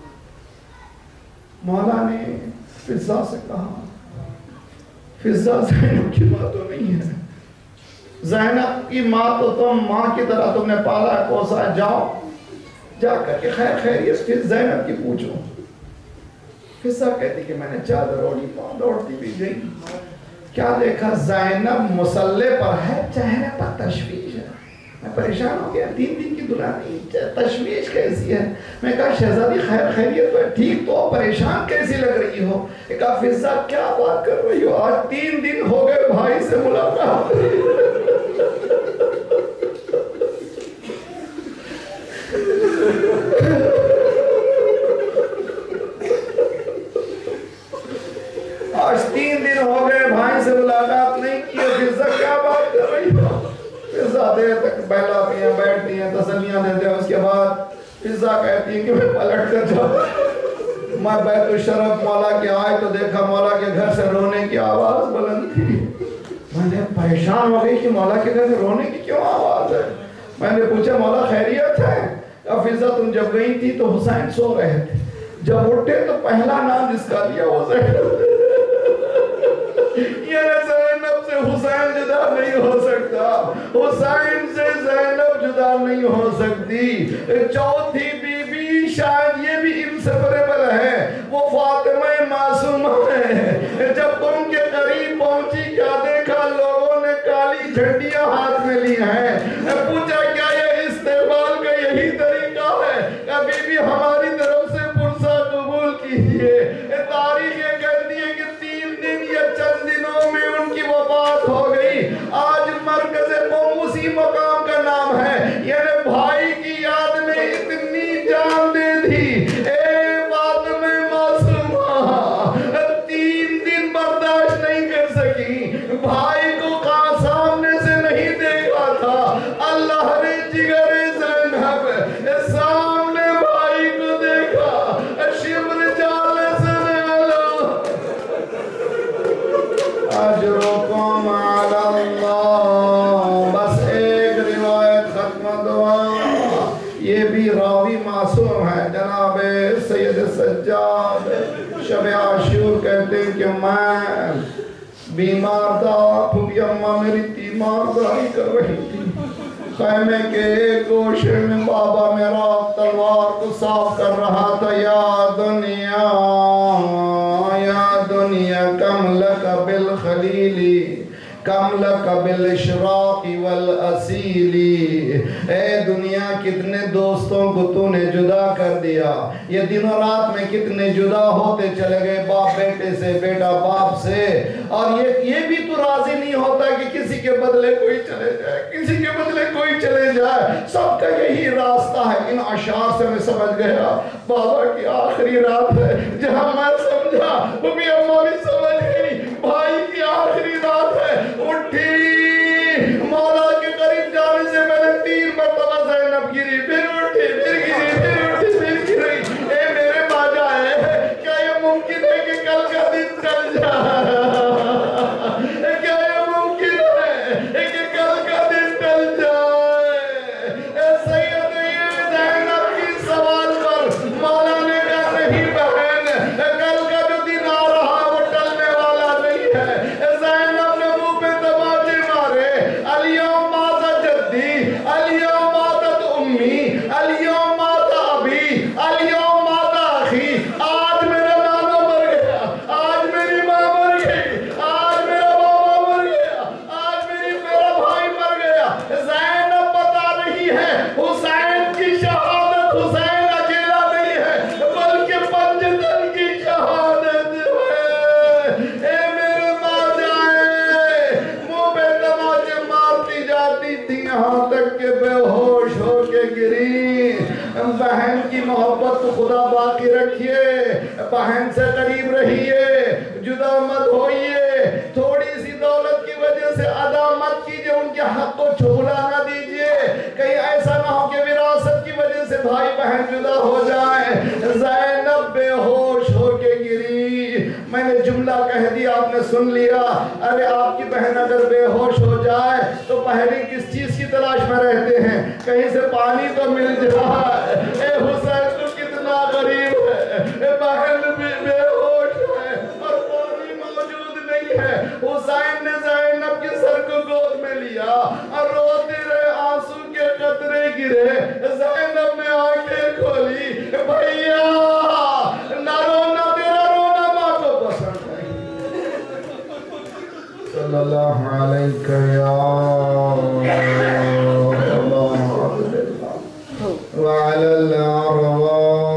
S1: مولا نے فضا سے کہا، فضا زینب کی ماں تو نہیں ہے، زینب کی ماں تو تم ماں کی طرح تم نے پالا کوسا، جاؤ جا کر کے خیر خیریت پھر زینب کی پوچھو. فضا کہتی کہ میں نے چادر اوڑھی، پاؤں دوڑتی بھی گئی. کیا دیکھا؟ زینب مسلح پر ہے، چہرے پر تشویش ہے. میں پریشان ہو گیا، 3 دن کی دلہن، تشویش کیسی ہے؟ میں کہا شہزادی خیر خیریت تو ہے، ٹھیک تو پریشان کیسی لگ رہی ہو؟ کہا فضا کیا بات کر رہی ہو، آج 3 دن ہو گئے بھائی سے ملاقات. آج 3 دن ہو گئے بھائی سے ملاقات نہیں کی. فضا کیا بات کر رہی ہو؟ فضا دیر تک بہلاتی ہیں، بیٹھتی ہیں، تسلیاں دیتے ہیں. اس کے بعد فضا کہتی ہے کہ میں پلٹ کر جاؤں. میں بیت الشرف مولا کے آئے تو دیکھا مولا کے گھر سے رونے کی آواز بلند تھی. میں نے پریشان ہو گئی کہ مولا کے گھر سے رونے کی کیوں آواز ہے. میں نے پوچھا مولا خیریت ہے؟ فضا تم جب گئی تھی تو حسین سو رہے تھے، جب اٹھے تو پہلا نام جس کا لیا وہ زینب. یہ زینب سے حسین جدا نہیں ہو سکتا، حسین سے زینب جدا نہیں ہو سکتی. چوتھی بی بی شاید یہ بھی انسیپریبل ہے، وہ فاطمہ معصومہ ہے. جب تم کے قریب پہنچی کیا دیکھا؟ لوگوں نے کالی جھنڈیاں ہاتھ میں لی ہیں. پوچھا کیا یہ استقبال کا یہی طریقہ ہے؟ بی بی ہماری طرف سے پرسہ قبول کیجیے. تاریخ یہ کہتی ہے کہ 3 دن یا چند دنوں میں ان کی وفات ہو گئی. آج مرکز قوم اسی مقام کا نام ہے. یعنی بھائی کی یاد میں اتنی جان دے دی. حجاب ہے۔ شب عاشور کہتے ہیں کہ میں بیمار تھا، پھوپھی اماں میری تیمارداری کر رہی تھی، خیمے کے ایک گوشے میں بابا میرا تلوار کو صاف کر رہا تھا۔ یا دنیا کم لک بالخلیلی کم لک بالاشراق والاسیلی، اے دنیا کتنے دوستوں کو تو نے جدا کر دیا، یہ دن و رات میں کتنے جدا ہوتے چلے گئے، باپ بیٹے سے، بیٹا باپ سے، اور یہ بھی تو راضی نہیں ہوتا کہ کسی کے بدلے کوئی چلے جائے، کسی کے بدلے کوئی چلے جائے، سب کا یہی راستہ ہے۔ ان اشعار سے میں سمجھ گیا بابا کی آخری رات ہے، جہاں میں سمجھا وہ بھی اماں بھی سمجھ گئی بھائی کی آخری رات ہے۔ اٹھی مولا کے قریب جانے سے میں نے 3 مرتبہ زینب گری، پھر اٹھی، پھر گری، پھر اٹھی، پھر گری۔ اے میرے باجا ہے، کیا یہ ممکن ہے کہ کل کا دن چل جائے؟ کیا یہ ممکن ہے کہ کل کا دن چل جائے؟ اے سید یہ زینب کی سوال پر مولا نے کہا نہیں بہن، کل کا جو دن آ رہا وہ ٹلنے والا نہیں ہے۔ زینب نے منہ پہ تماچے مارے، الیوم مات جدی، الیوم ماتت امی، الیوم مات ابی، الیوم مات اخی، آج میرا نانا مر گیا، آج میری ماں مر گئی، آج میرا بابا مر گیا، آج میرا بھائی مر گیا۔ زینب بتا رہی ہے حسین کی شہادت حسین اکیلا نہیں ہے بلکہ پنجتن کی شہادت ہے۔ اے میرے ماں جائے منہ پہ تماچے مارتی جاتی تھی یہاں تک کہ بے ہوش ہو کے گری۔ بہن کی محبت تو خدا باقی رکھیے، بہن سے قریب رہیے، جدا مت ہوئیے، تھوڑی سی دولت کی وجہ سے ادا مت کیجئے، ان کے حق کو چھولا نہ دیجئے، کہیں ایسا نہ ہو کہ وراثت کی وجہ سے بھائی بہن جدا ہو جائیں۔ زینب بے ہوش ہو کے گری۔ میں نے جملہ کہہ دیا، آپ نے سن لیا۔ ارے آپ کی بہن اگر بے ہوش ہو جائے تو پہلے کس چیز کی تلاش میں رہتے ہیں؟ کہیں سے پانی تو مل جائے۔ اے حسین تو کتنا غریب ہے، اے بہن بھی بے ہوش ہے اور پانی موجود نہیں ہے۔ حسین نے زینب کے سر کو گود میں لیا اور روتے رہے، آنسو کے قطرے گرے۔ زینب نے آنکھیں کھولی، بھائیا نہ رونا، تیرا رونا ماں کو پسند نہیں۔ صلی اللہ علیہ یا وعلى الأرواح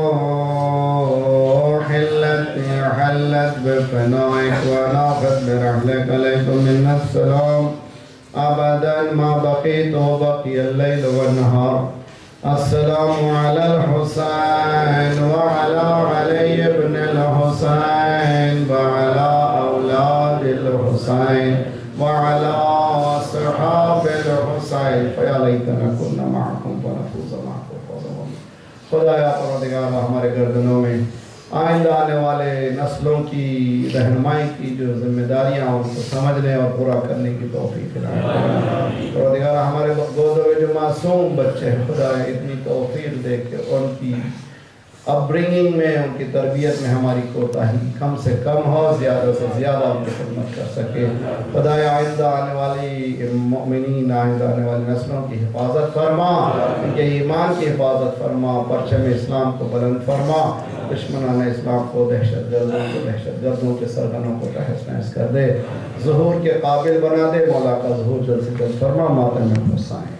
S1: التي حلت بفنائك ونافت برحلك عليكم من السلام أبدا ما بقيت وبقي الليل والنهار. السلام على الحسين وعلى علي بن الحسين وعلى أولاد الحسين وعلى أصحاب الحسين فيا ليتنا كنا معكم فنفوز معكم. خدایا پروردگار ہمارے گردنوں میں آئندہ آنے والے نسلوں کی رہنمائی کی جو ذمہ داریاں ان کو سمجھنے اور پورا کرنے کی توفیق عطا۔ پروردگار ہمارے گودوں میں جو معصوم بچے ہیں، خدایا اتنی توفیق دے کہ ان کی اپ برنگنگ میں، ان کی تربیت میں ہماری کوتاہی کم سے کم ہو، زیادہ سے زیادہ ان کی خدمت کر سکے۔ خدایا آئندہ آنے والی مؤمنین، آئندہ آنے والی نسلوں کی حفاظت فرما، ان کے ایمان کی حفاظت فرما، پرچم اسلام کو بلند فرما، دشمنان اسلام کو، دہشت گردوں کے سرغنوں کو تہس نہس کر دے، ظہور کے قابل بنا دے۔ مولا کا ظہور جلد سے جلد فرما، ماتم میں پھنسائیں۔